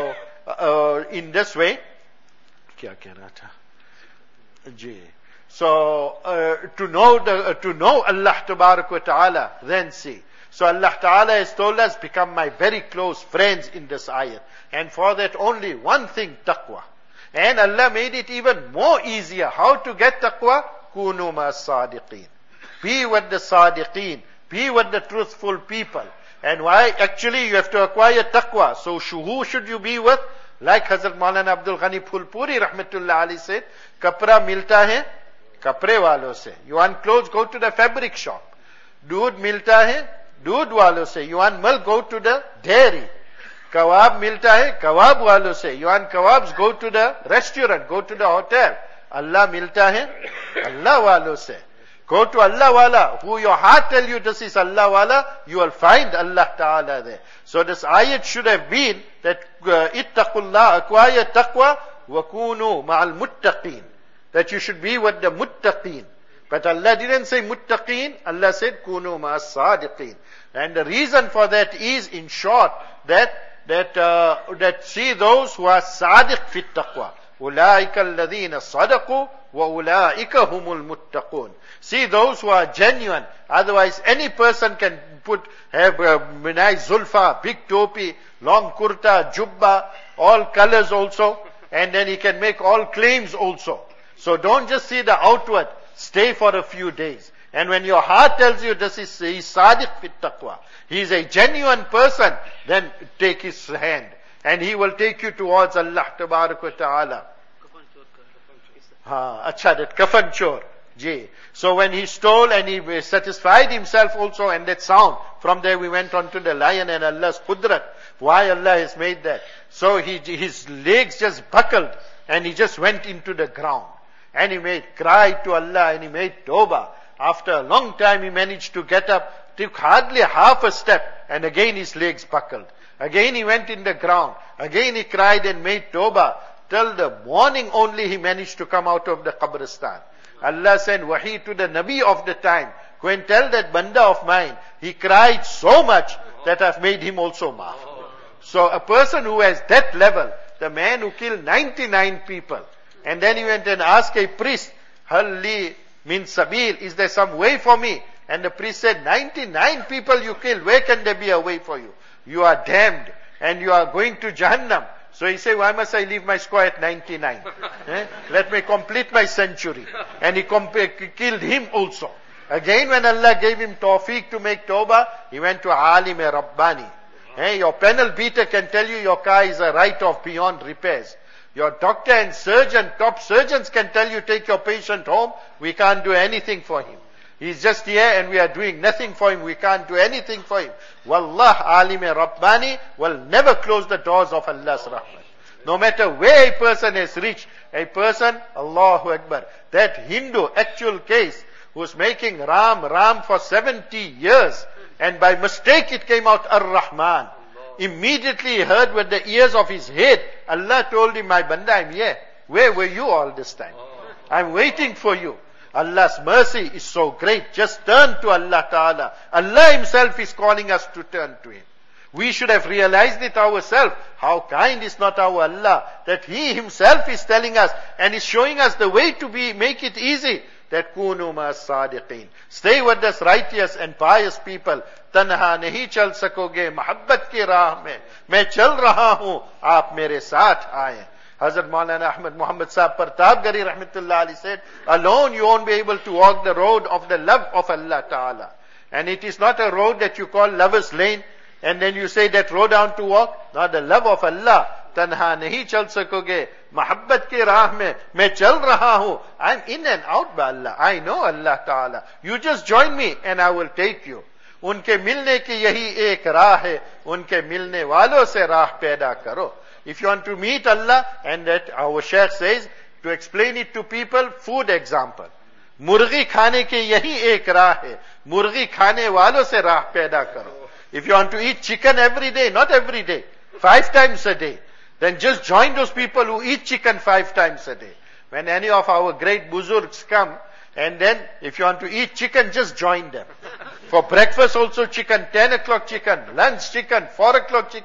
uh, in this way. Kya keh raha tha? Ji. So, uh, to know the, uh, to know Allah Tabarak wa Ta'ala, then see. So Allah Ta'ala has told us, become my very close friends in this ayat. And for that only one thing, taqwa. And Allah made it even more easier. How to get taqwa? Kunu ma sadiqeen. Be with the sadiqeen. Be with the truthful people. And why? Actually, you have to acquire taqwa. So who should you be with? Like Hazrat Maulana Abdul Ghani Phulpuri Rahmatullah Ali said, Kapra milta hai, kapre walo se. You want clothes, go to the fabric shop. Doodh milta hai, doodh walo se. You want milk, go to the dairy. Kawab milta hai, kawab walo se. You want kawabs, go to the restaurant, go to the hotel. Allah milta hai, Allah walo se. Go to Allah wala. Who your heart tell you this is Allah wala, you will find Allah Ta'ala there. So this ayat should have been that ittaqullah, acquire taqwa, wa kunu ma'al muttaqeen. That you should be with the muttaqeen. But Allah didn't say muttaqeen, Allah said kunu ma'as sadiqeen. And the reason for that is, in short, that that uh, that see those who are sadiq fit taqwa. Ulaika alladhina sadaqu wa ulaika humul muttaqun. See those who are genuine. Otherwise, any person can put, have a nice zulfa, big topi, long kurta, jubba, all colors also, and then he can make all claims also. So don't just see the outward. Stay for a few days. And when your heart tells you this is, he's sadiq fit taqwa, he is a genuine person, then take his hand. And he will take you towards Allah Tabarak wa Ta'ala. Ha, acha, that kafan chor. Ji. So when he stole and he satisfied himself also, and that sound, from there we went on to the lion and Allah's qudrat. Why Allah has made that? So he, his legs just buckled and he just went into the ground. And he made cry to Allah and he made tawbah. After a long time he managed to get up, took hardly half a step, and again his legs buckled. Again he went in the ground. Again he cried and made tawbah. Till the morning only he managed to come out of the qabristan. Allah sent wahi to the Nabi of the time. Go and tell that banda of mine, he cried so much that I've made him also maaf. So a person who has that level, the man who killed ninety-nine people, and then he went and asked a priest, Hal li min sabil, is there some way for me? And the priest said, ninety-nine people you killed, where can there be a way for you? You are damned and you are going to Jahannam. So he said, why must I leave my score at ninety-nine? eh? Let me complete my century. And he comp- killed him also. Again, when Allah gave him tawfiq to make tawbah, he went to Alim Rabbani. Eh? Your panel beater can tell you your car is a write-off beyond repairs. Your doctor and surgeon, top surgeons can tell you take your patient home. We can't do anything for him. He's just here and we are doing nothing for him. We can't do anything for him. Wallah, Alim Rabbani will never close the doors of Allah's rahmat. No matter where a person has reached, a person, Allahu Akbar, that Hindu actual case who's making Ram, Ram for seventy years, and by mistake it came out Ar-Rahman. Immediately he heard with the ears of his head, Allah told him, my banda, I'm here. Where were you all this time? I'm waiting for you. Allah's mercy is so great. Just turn to Allah Ta'ala. Allah Himself is calling us to turn to Him. We should have realized it ourselves. How kind is not our Allah, that He Himself is telling us and is showing us the way to be, make it easy. That kunu ma'as sadiqeen. Stay with us righteous and pious people. Tanha nahi chal sakoge mohabbat ki raah mein. Main chal raha hu, aap mere saath aaye. Hazrat Maulana Ahmad Muhammad Sahib Partabgari Rahmatullah Ali said, alone you won't be able to walk the road of the love of Allah Ta'ala. And it is not a road that you call lover's lane, and then you say that road down to walk. Not the love of Allah. Tanha nahi chal sakoge, mohabbat ki raah mein, main chal raha hu. I'm in and out by Allah. I know Allah Ta'ala. You just join me and I will take you. Unke milne ki yahi ek raah hai, unke milne walon se raah paida karo. If you want to meet Allah, and that our Shaykh says, to explain it to people, food example. Murgi khane ke yahi ek raah hai. Murgi khane walon se raah paida karo. If you want to eat chicken every day, not every day, five times a day, then just join those people who eat chicken five times a day. When any of our great buzurgs come, and then if you want to eat chicken, just join them. For breakfast also chicken, ten o'clock chicken, lunch chicken, four o'clock chicken,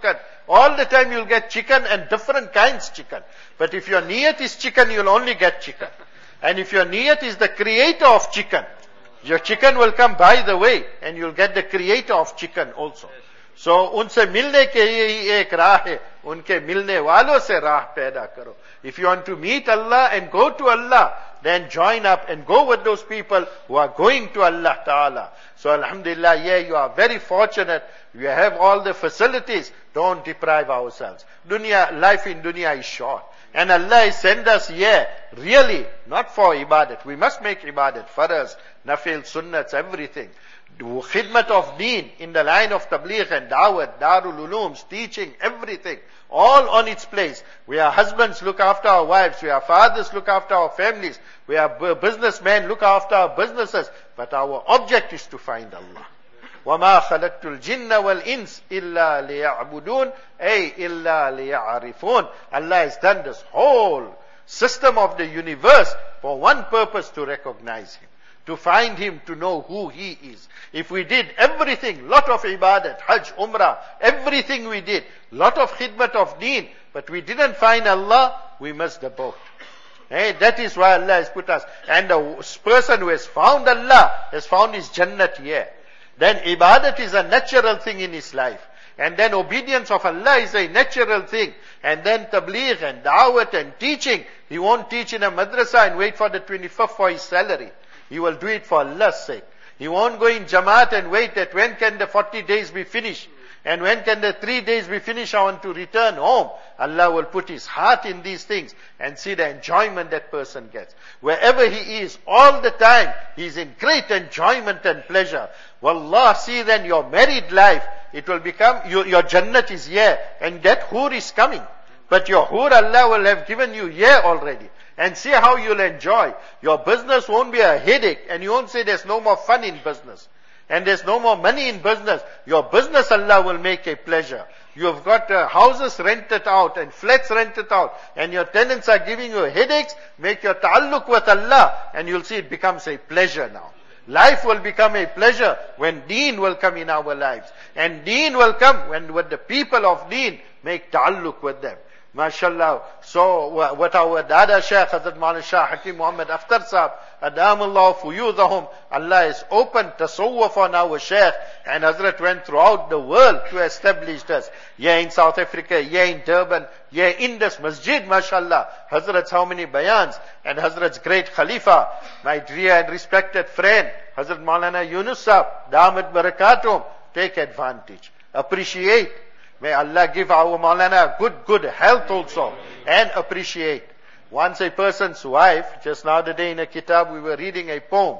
All the time you'll get chicken and different kinds chicken. But if your niyat is chicken, you'll only get chicken. And if your niyat is the creator of chicken, your chicken will come by the way, and you'll get the creator of chicken also. So, unse milne ke ye ek raah hai, unke milne walon se raah paida karo. If you want to meet Allah and go to Allah, then join up and go with those people who are going to Allah Ta'ala. So alhamdulillah, yeah, you are very fortunate. You have all the facilities. Don't deprive ourselves. Dunya, life in dunya is short. And Allah has sent us here, really, not for ibadat. We must make ibadat, faraz, nafil, sunnats, everything. Do khidmat of deen in the line of tabligh and dawat, darul ulooms, teaching, everything. All on its place. We are husbands, look after our wives. We are fathers, look after our families. We are businessmen, look after our businesses. But our object is to find Allah. وَمَا خَلَقْتُ الْجِنَّ وَالْإِنسِ إِلَّا لِيَعْبُدُونَ أي إِلَّا لِيَعْرِفُونَ. Allah has done this whole system of the universe for one purpose, to recognize Him, to find Him, to know who He is. If we did everything, lot of ibadat, hajj, umrah, everything we did, lot of khidmat of deen, but we didn't find Allah, we missed the boat. Hey, that is why Allah has put us. And the person who has found Allah has found his Jannat here. Then ibadat is a natural thing in his life. And then obedience of Allah is a natural thing. And then tabligh and da'wat and teaching. He won't teach in a madrasa and wait for the twenty-fifth for his salary. He will do it for Allah's sake. He won't go in Jamaat and wait that when can the forty days be finished. And when can the three days be finished, I want to return home. Allah will put his heart in these things and see the enjoyment that person gets. Wherever he is, all the time, he is in great enjoyment and pleasure. Wallah, see then your married life, it will become, your, your Jannat is here, and that Hur is coming. But your Hur Allah will have given you here already. And see how you'll enjoy. Your business won't be a headache, and you won't say there's no more fun in business. And there's no more money in business. Your business Allah will make a pleasure. You've got uh, houses rented out and flats rented out, and your tenants are giving you headaches. Make your ta'alluq with Allah, and you'll see it becomes a pleasure now. Life will become a pleasure when deen will come in our lives. And deen will come when with the people of deen make ta'alluq with them. MashaAllah. So, what our Dada Shaykh, Hazrat Maulana Shah Hakim Muhammad Akhtar Sahib, Adamullah Fuyudahum, Allah has opened tasawwuf on our Shaykh, and Hazrat went throughout the world to establish us. Yeah, in South Africa, yeah, in Durban, yeah, in this masjid, MashaAllah. Hazrat's how many bayans, and Hazrat's great Khalifa, my dear and respected friend, Hazrat Maulana Yunus Sahib, Damat Barakatum, take advantage, appreciate. May Allah give our Maulana good, good health also, and appreciate. Once a person's wife, just now the day in a kitab we were reading a poem.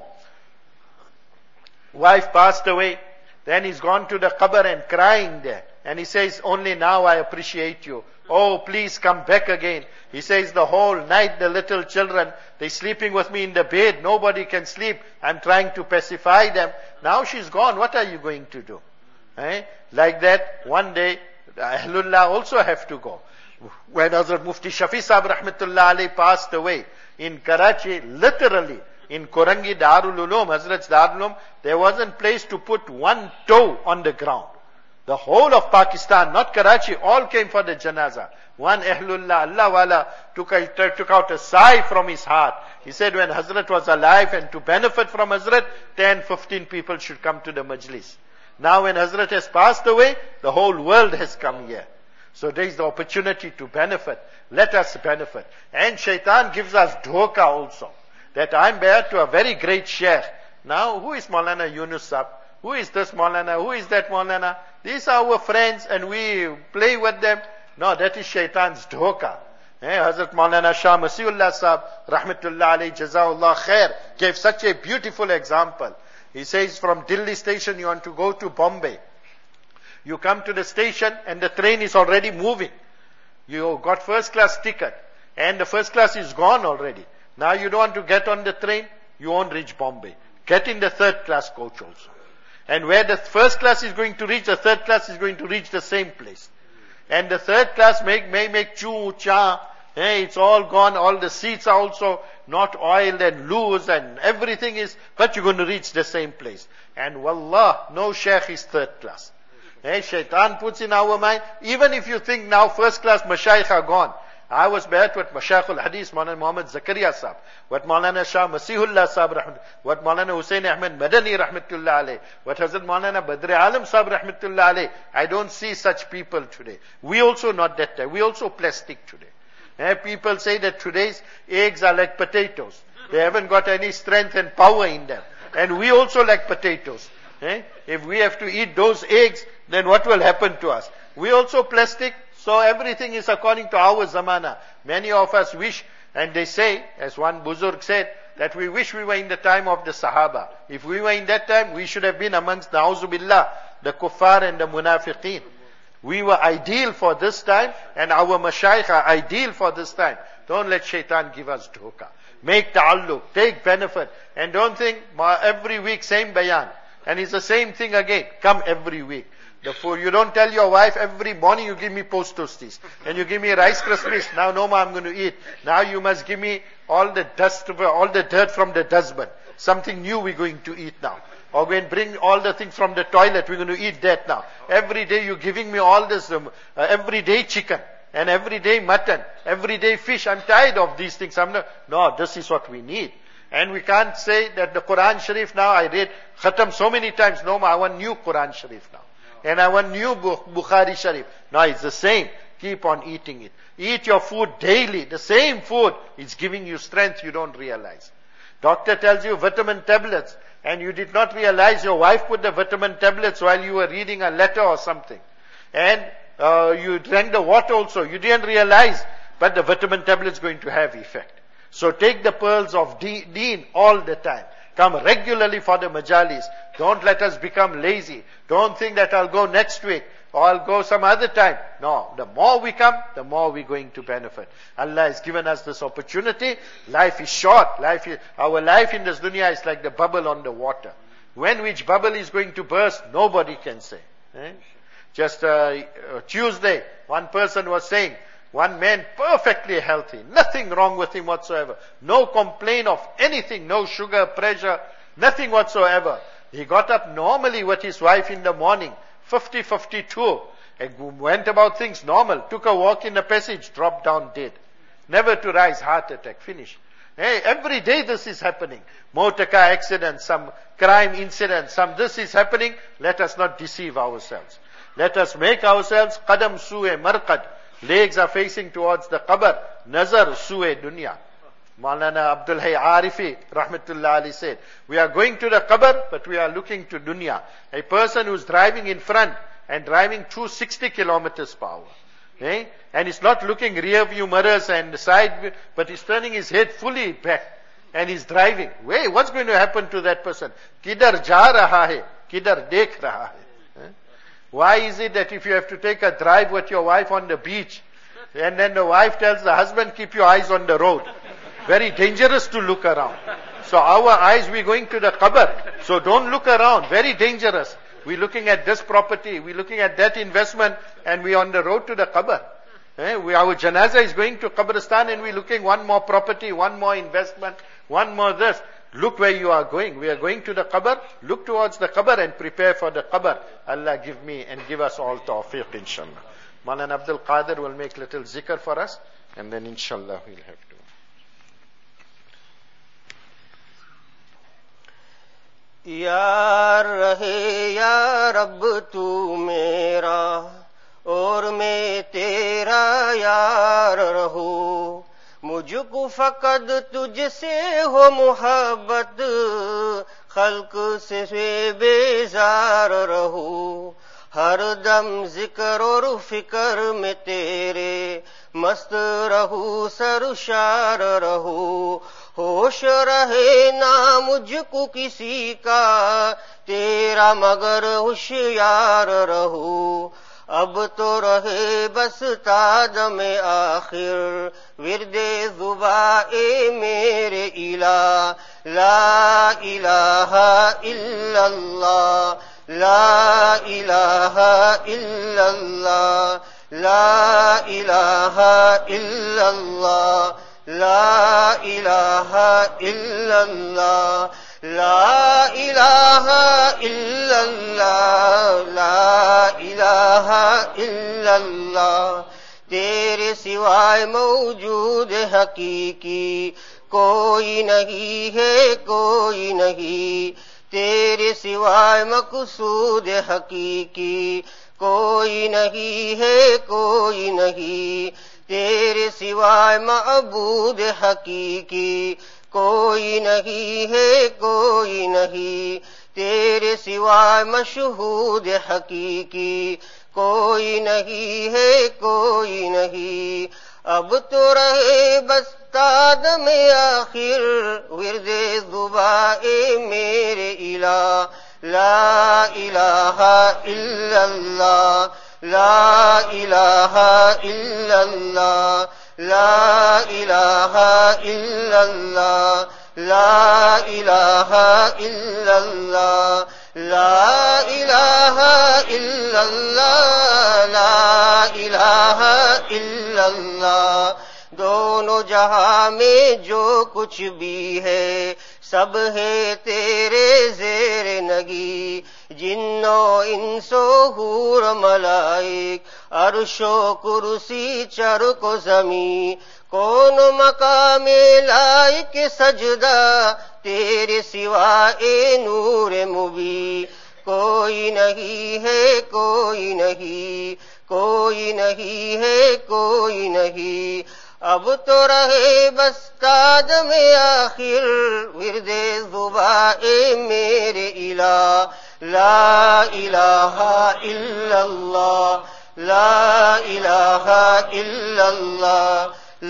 Wife passed away, then he's gone to the qabr and crying there. And he says, only now I appreciate you. Oh, please come back again. He says, the whole night the little children, they sleeping with me in the bed, nobody can sleep. I'm trying to pacify them. Now she's gone, what are you going to do? Eh? Like that, one day, Ahlullah also have to go. When Hazrat Mufti Shafi Sahib Rahmatullah Alayhi passed away in Karachi, literally, in Korangi Darul Uloom, Hazrat's Darul Uloom, there wasn't place to put one toe on the ground. The whole of Pakistan, not Karachi, all came for the janazah. One Ahlullah, Allah Wala, took, a, took out a sigh from his heart. He said when Hazrat was alive and to benefit from Hazrat, ten, fifteen people should come to the majlis. Now when Hazrat has passed away, the whole world has come here. So there is the opportunity to benefit. Let us benefit. And Shaitan gives us dhoka also. That I'm bare to a very great sheikh. Now who is Maulana Yunus Sahib? Who is this Maulana? Who is that Maulana? These are our friends and we play with them. No, that is Shaitan's dhoka. Eh, Hazrat Maulana Shah Masiullah Sahib, Rahmatullah alayhi, Jazaullah Khair, gave such a beautiful example. He says from Delhi station you want to go to Bombay. You come to the station and the train is already moving. You got first class ticket and the first class is gone already. Now you don't want to get on the train, you won't reach Bombay. Get in the third class coach also. And where the first class is going to reach, the third class is going to reach the same place. And the third class may, may make choo, cha, hey, it's all gone, all the seats are also not oiled and loose and everything is, but you're going to reach the same place. And wallah, no sheikh is third class. Hey, shaitan puts in our mind, even if you think now first class mashayikh are gone. I was bet what Mashayikh al-Hadith, Maulana Muhammad Zakaria Sahib, what Maulana Shah Masihullah Sahib, what Maulana Hussain Ahmed Madani Rahmatullah alayh, what Hazrat Maulana Badr Alam Sahib Rahmatullah alayh. I don't see such people today. We also not that type. We also plastic today. Eh, people say that today's eggs are like potatoes. They haven't got any strength and power in them. And we also like potatoes. Eh? If we have to eat those eggs, then what will happen to us? We also plastic. So everything is according to our zamana. Many of us wish, and they say, as one Buzurg said, that we wish we were in the time of the Sahaba. If we were in that time, we should have been amongst the Auzubillah, the Kuffar and the Munafiqeen. We were ideal for this time, and our Mashayikh are ideal for this time. Don't let shaitan give us dhoka. Make ta'alluq, take benefit, and don't think, every week same bayan. And it's the same thing again. Come every week. Therefore, you don't tell your wife every morning you give me post toasties and you give me rice krispies. Now no more I'm going to eat. Now you must give me all the dust, all the dirt from the dustbin. Something new we're going to eat now. Or when bring all the things from the toilet, we're going to eat that now. Every day you're giving me all this, um, uh, every day chicken and every day mutton, every day fish. I'm tired of these things. I'm not, no, this is what we need. And we can't say that the Quran Sharif now, I read Khatam so many times. No more, I want new Quran Sharif now. And I want new Bukhari Sharif. No, it's the same. Keep on eating it. Eat your food daily. The same food. It's giving you strength you don't realize. Doctor tells you vitamin tablets. And you did not realize your wife put the vitamin tablets while you were reading a letter or something. And uh, you drank the water also. You didn't realize. But the vitamin tablet is going to have effect. So take the pearls of deen all the time. Come regularly for the majalis. Don't let us become lazy. Don't think that I'll go next week or I'll go some other time. No, the more we come, the more we're going to benefit. Allah has given us this opportunity. Life is short. Life is, our life in this dunya is like the bubble on the water. When which bubble is going to burst, nobody can say. Eh? Just uh, uh, Tuesday, one person was saying, one man perfectly healthy, nothing wrong with him whatsoever. No complaint of anything, no sugar, pressure, nothing whatsoever. He got up normally with his wife in the morning, fifty, fifty-two, and went about things normal, took a walk in the passage, dropped down dead. Never to rise, heart attack, finish. Hey, every day this is happening. Motor car accident, some crime incident, some this is happening. Let us not deceive ourselves. Let us make ourselves qadam su'e marqad. Legs are facing towards the qabr. Nazar su'e dunya. Maulana Abdul Hayy Arifi, rahmatullah Ali said, we are going to the qabr, but we are looking to dunya. A person who's driving in front and driving two hundred sixty kilometers per hour. Eh? And he's not looking rear view mirrors and side view, but he's turning his head fully back. And he's driving. Wait, what's going to happen to that person? Kidhar ja raha hai, kidhar dekh raha hai. Why is it that if you have to take a drive with your wife on the beach, and then the wife tells the husband, keep your eyes on the road. Very dangerous to look around. So our eyes, we're going to the qabr. So don't look around. Very dangerous. We're looking at this property. We're looking at that investment. And we're on the road to the qabr. Eh? We, our janazah is going to Qabristan and we're looking one more property, one more investment, one more this. Look where you are going. We are going to the qabr. Look towards the qabr and prepare for the qabr. Allah give me and give us all tawfiq, inshallah. Maulana Abdul Qadir will make little zikr for us. And then inshallah we'll have to. यार रहे या रब तू मेरा और मैं तेरा यार रहूं मुझको फकत तुझसे हो मोहब्बत खल्क से बेजार रहूं हर दम जिक्र और फिक्र में तेरे मस्त रहूं सरशार रहूं होश रहे ना मुझको किसी का तेरा मगर होशियार रहूं अब तो रहे बस तादम आखिर विरदे जुबाए मेरे इला ला इलाहा इल्लल्लाह ला इलाहा इल्लल्लाह ला इलाहा इल्लल्लाह ला इलाहा इल्लल्लाह لا الہ الا اللہ لا الہ الا اللہ. تیرے سوائے موجود حقیقی کوئی نہیں ہے کوئی نہیں. تیرے سوائے مقصود حقیقی کوئی نہیں ہے کوئی نہیں. تیرے سوائے معبود حقیقی کوئی نہیں ہے کوئی نہیں. تیرے سوائے مشہود حقیقی کوئی نہیں ہے کوئی نہیں. اب تو رہے بس تادم آخر ورد زبائے میرے الہ. لا الہ الا اللہ لا الہ الا اللہ لا الہ الا اللہ لا الہ الا اللہ لا الہ الا اللہ لا الہ الا اللہ. دونوں جہاں میں جو کچھ بھی ہے سب ہے تیرے زیر نگی. جنو انسو حور ملائک عرش و کرسی چرک و زمین کون مقام لائق سجدہ تیرے سوائے نور مبین. کوئی نہیں ہے کوئی نہیں کوئی نہیں ہے کوئی نہیں. اب تو رہے بس تاج میں آخر ورد زبائے میرے الہ. لا الہ الا اللہ لا الہ الا اللہ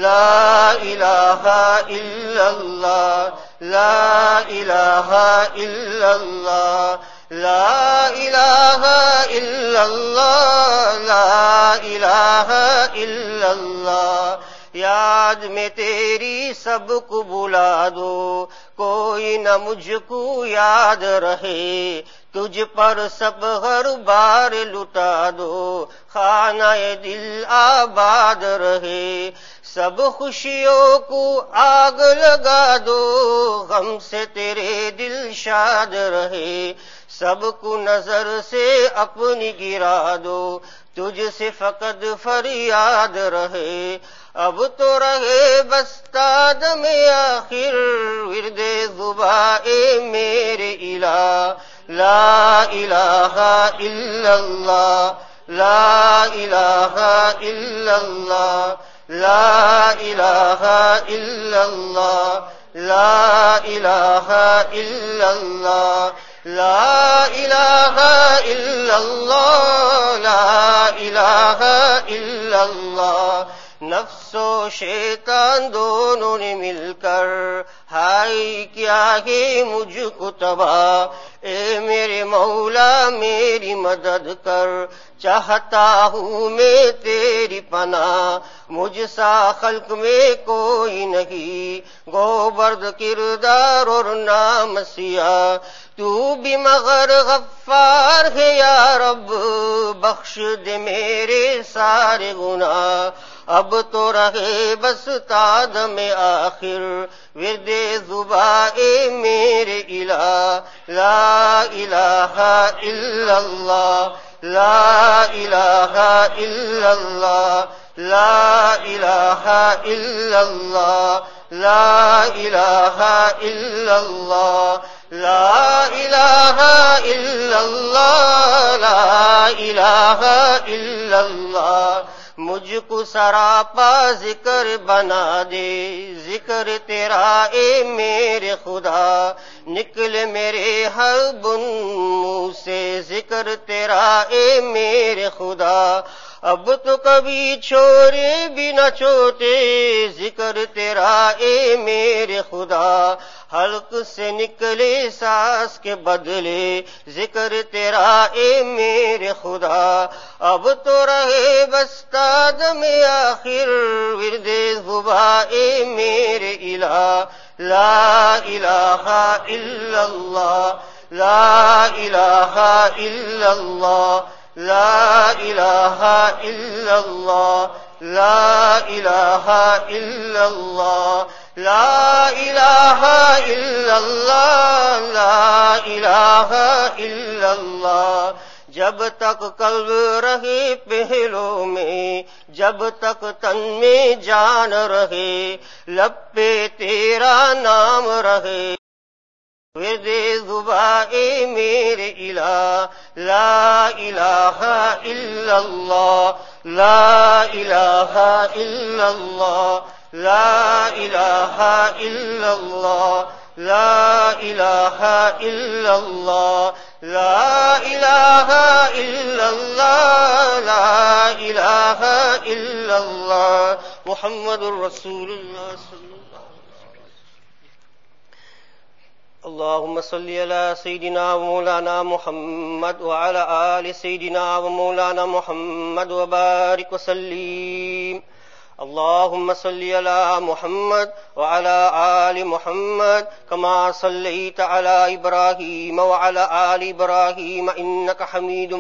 لا الہ الا اللہ لا الہ الا اللہ لا الہ الا اللہ لا الہ الا اللہ. یاد میں تیری سب کو بلا دو کوئی نہ مجھ کو یاد رہے. تجھ پر سب ہر بار لٹا دو خانہ دل آباد رہے. سب خوشیوں کو آگ لگا دو غم سے تیرے دل شاد رہے. سب کو نظر سے اپنی گرا دو تجھ سے فقط فریاد رہے. اب تو رہے بس تاد میں آخر ورد زبائے میرے الہ. لا الہ الا اللہ لا الہ الا اللہ لا الہ الا اللہ لا الہ الا اللہ لا الہ الا اللہ لا الہ الا اللہ. نفس و شیطان دونوں نے مل کر ہائی کیا ہے مجھ کو تباہ. اے میرے مولا میری مدد کر چاہتا ہوں میں تیری پناہ. مجھ سا خلق میں کوئی نہیں گوبرد کردار اور نام سیاہ. تو بھی مگر غفار ہے یا رب بخش دے میرے سارے گناہ. اب تو رہے بس تاد میں آخر ورد زبائے میرے الہ. لا الہ الا اللہ لا الہ الا اللہ لا الہ الا اللہ لا الہ الا اللہ لا الہ الا اللہ لا الہ الا اللہ. مجھ کو سراپا ذکر بنا دے ذکر تیرا اے میرے خدا. نکل میرے ہر بن منہ سے ذکر تیرا اے میرے خدا. اب تو کبھی چھوڑے بھی نہ چھوٹے ذکر تیرا اے میرے خدا. حلق سے نکلے سانس کے بدلے ذکر تیرا اے میرے خدا. اب تو رہے بس تاد میں آخر ورد زبائے میرے الہ. لا الہ الا اللہ لا الہ الا اللہ لا الہ الا اللہ لا الہ الا اللہ لا الہ الا اللہ لا الہ الا اللہ. جب تک قلب رہے پہلو میں، جب تک تن میں جان رہے، لب پہ تیرا نام رہے، ورد زبائے میرے الہ. لا الہ الا اللہ لا الہ الا اللہ لا الہ الا اللہ لا الہ الا اللہ لا الہ الا اللہ لا الہ الا اللہ محمد رسول اللہ صلی اللہ علیہ وسلم. اللهم صل على سيدنا ومولانا محمد وعلى آل سيدنا ومولانا محمد وبارك وسلم. اللهم صل على محمد وعلى آل محمد كما صليت على إبراهيم وعلى آل إبراهيم إنك حميد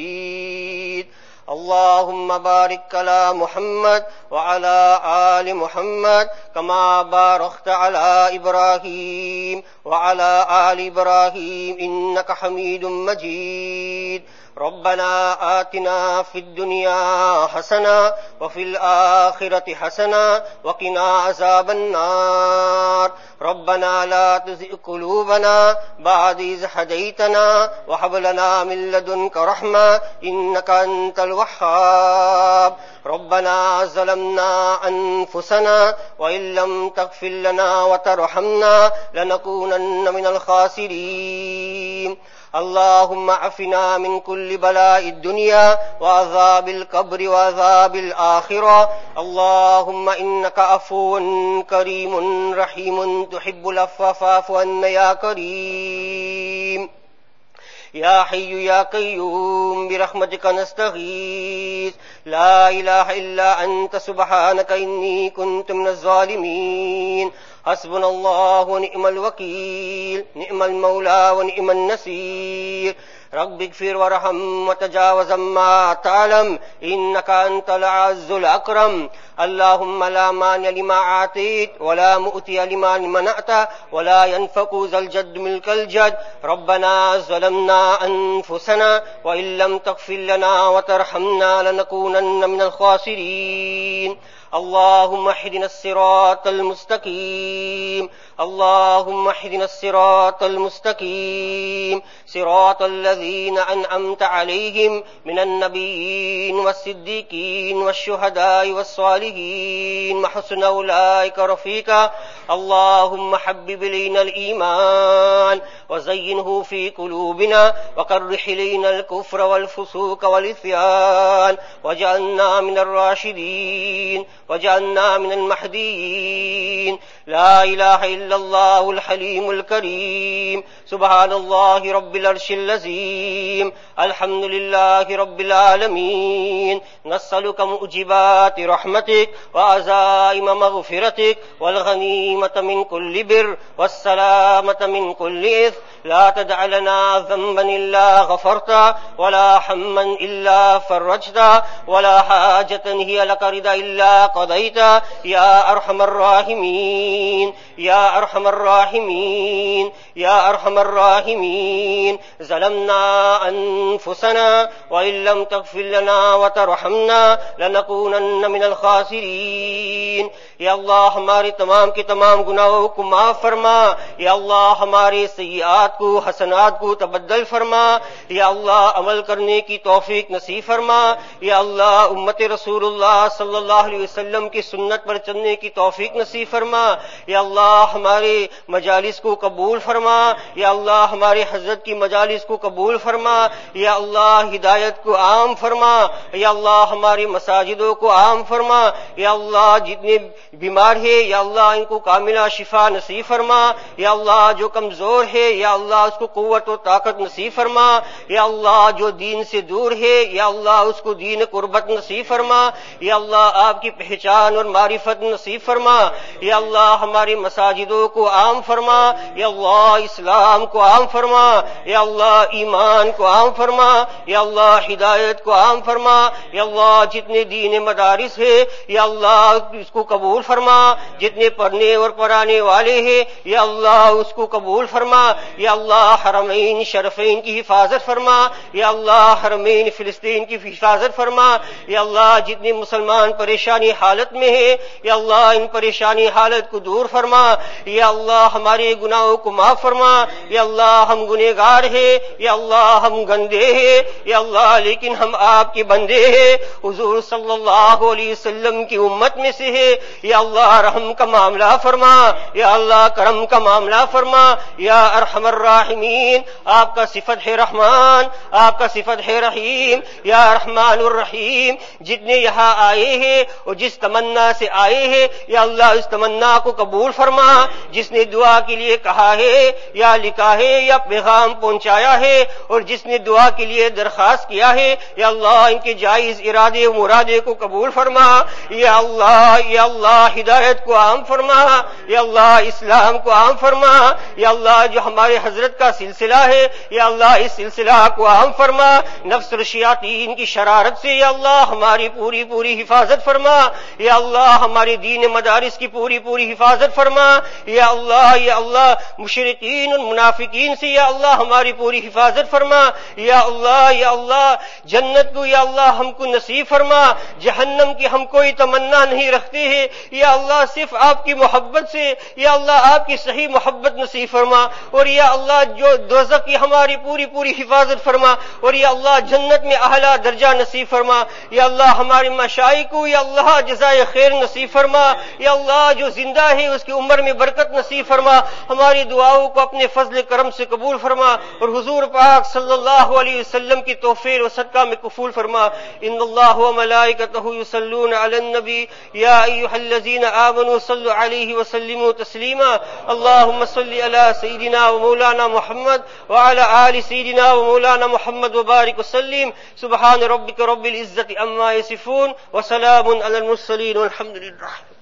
مجيد. اللهم بارك على محمد وعلى آل محمد كما باركت على إبراهيم وعلى آل إبراهيم إنك حميد مجيد. ربنا آتنا في الدنيا حسنة وفي الآخرة حسنة وقنا عذاب النار. ربنا لا تزغ قلوبنا بعد إذ هديتنا وهب لنا من لدنك رحمة إنك أنت الوهاب. ربنا ظلمنا أنفسنا وإن لم تغفر لنا وترحمنا لنكونن من الخاسرين. اللهم عافنا من كل بلاء الدنيا وعذاب القبر وعذاب الآخرة. اللهم إنك عفو كريم رحيم تحب العفو فاعف عنا يا كريم. يا حي يا قيوم برحمتك نستغيث. لا إله إلا أنت سبحانك إني كنت من الظالمين. حسبنا الله ونعم الوكيل نعم المولى ونعم النصير. رب اغفر وارحم وتجاوز ما تعلم إنك أنت العز الأكرم. اللهم لا مانع لما أعطيت ولا مؤتي لما منعت ولا ينفع ذا الجد منك الجد. ربنا ظلمنا أنفسنا وإن لم تغفر لنا وترحمنا لنكونن من الخاسرين. اللهم اهدنا الصراط المستقيم اللهم اهدنا الصراط المستقيم صراط الذين أنعمت عليهم من النبيين والصديقين والشهداء والصالحين وحسن أولئك رفيقا. اللهم حبب إلينا الإيمان وزينه في قلوبنا وكره إلينا الكفر والفسوق والعصيان واجعلنا من الراشدين وجعلنا من المهديين. لا إله إلا الله الحليم الكريم. سبحان الله رب العرش العظيم. الحمد لله رب العالمين. نسألك موجبات رحمتك وعزائم مغفرتك والغنيمة من كل بر والسلامة من كل إثم. لا تدع لنا ذنبا إلا غفرت ولا حما إلا فرجت ولا حاجة هي لك رضا إلا قضيت يا أرحم الراحمين يا أرحم الراحمين يا أرحم الراحمين. ظلمنا أنفسنا وإن لم تغفر لنا وترحمنا لنكونن من الخاسرين. یا اللہ ہمارے تمام کے تمام گناہوں کو معاف فرما. یا اللہ ہمارے سیئات کو حسنات کو تبدل فرما. یا اللہ عمل کرنے کی توفیق نصیب فرما. یا اللہ امت رسول اللہ صلی اللہ علیہ وسلم کی سنت پر چلنے کی توفیق نصیب فرما. یا اللہ ہمارے مجالس کو قبول فرما. یا اللہ ہمارے حضرت کی مجالس کو قبول فرما. یا اللہ ہدایت کو عام فرما. یا اللہ ہماری مساجدوں کو عام فرما. یا اللہ جتنے بیمار ہے یا اللہ ان کو کاملہ شفا نصیب فرما. یا اللہ جو کمزور ہے یا اللہ اس کو قوت و طاقت نصیب فرما. یا اللہ جو دین سے دور ہے یا اللہ اس کو دین قربت نصیب فرما. یا اللہ آپ کی پہچان اور معرفت نصیب فرما. یا اللہ ہماری مساجدوں کو عام فرما. یا اللہ اللہ اسلام کو عام فرما، یا اللہ ایمان کو عام فرما، یا اللہ ہدایت کو عام فرما، یا اللہ جتنے دین مدارس ہے یا اللہ اس کو قبول فرما، جتنے پڑھنے اور پڑھانے والے ہیں یا اللہ اس کو قبول فرما، یا اللہ حرمین شرفین کی حفاظت فرما، یا اللہ حرمین فلسطین کی حفاظت فرما، یا اللہ جتنے مسلمان پریشانی حالت میں ہیں یا اللہ ان پریشانی حالت کو دور فرما، یا اللہ ہمارے گناہوں کو معاف فرما، یا اللہ ہم گنہگار ہیں، یا اللہ ہم گندے ہیں، یا اللہ لیکن ہم آپ کے بندے ہیں، حضور صلی اللہ علیہ وسلم کی امت میں سے ہے، یا اللہ رحم کا معاملہ فرما، یا اللہ کرم کا معاملہ فرما، یا ارحم الراحمین، آپ کا صفت ہے رحمان، آپ کا صفت ہے رحیم، یا رحمان الرحیم، جتنے یہاں آئے ہیں اور جس تمنا سے آئے ہیں یا اللہ اس تمنا کو قبول فرما، جس نے دعا کے لیے کہا ہے یا لکھا ہے یا پیغام پہنچایا ہے اور جس نے دعا کے لیے درخواست کیا ہے یا اللہ ان کے جائز ارادے و مرادے کو قبول فرما، یا اللہ یا اللہ ہدایت کو عام فرما، یا اللہ اسلام کو عام فرما، یا اللہ جو ہمارے حضرت کا سلسلہ ہے یا اللہ اس سلسلہ کو عام فرما، نفس اور شیاطین کی شرارت سے یا اللہ ہماری پوری پوری حفاظت فرما، یا اللہ ہمارے دین مدارس کی پوری پوری حفاظت فرما، یا اللہ یا اللہ مشرکین اور منافقین سے یا اللہ ہماری پوری حفاظت فرما، یا اللہ یا اللہ جنت کو یا اللہ ہم کو نصیب فرما، جہنم کی ہم کوئی تمنا نہیں رکھتے ہیں یا اللہ صرف آپ کی محبت سے یا اللہ آپ کی صحیح محبت نصیب فرما، اور یا اللہ جو دوزخ کی ہماری پوری پوری حفاظت فرما، اور یا اللہ جنت میں اعلیٰ درجہ نصیب فرما، یا اللہ ہمارے مشائخ کو یا اللہ جزائے خیر نصیب فرما، یا اللہ جو زندہ ہے اس کی عمر میں برکت نصیب فرما، ہماری دعاؤں کو اپنے فضل کرم سے قبول فرما، اور حضور پاک صلی اللہ علیہ وسلم کی توفیر و صدقہ میں قبول فرما۔ ان اللہ و ملائکتہ یصلون علی النبی یا ایھا الذین آمنوا صلوا علیہ وسلموا تسلیما، اللهم صل علی سیدنا و مولانا محمد وعلى آل سیدنا و مولانا محمد وبارک وسلم، سبحان ربک رب العزة عما یصفون وسلام علی المرسلین والحمد للہ۔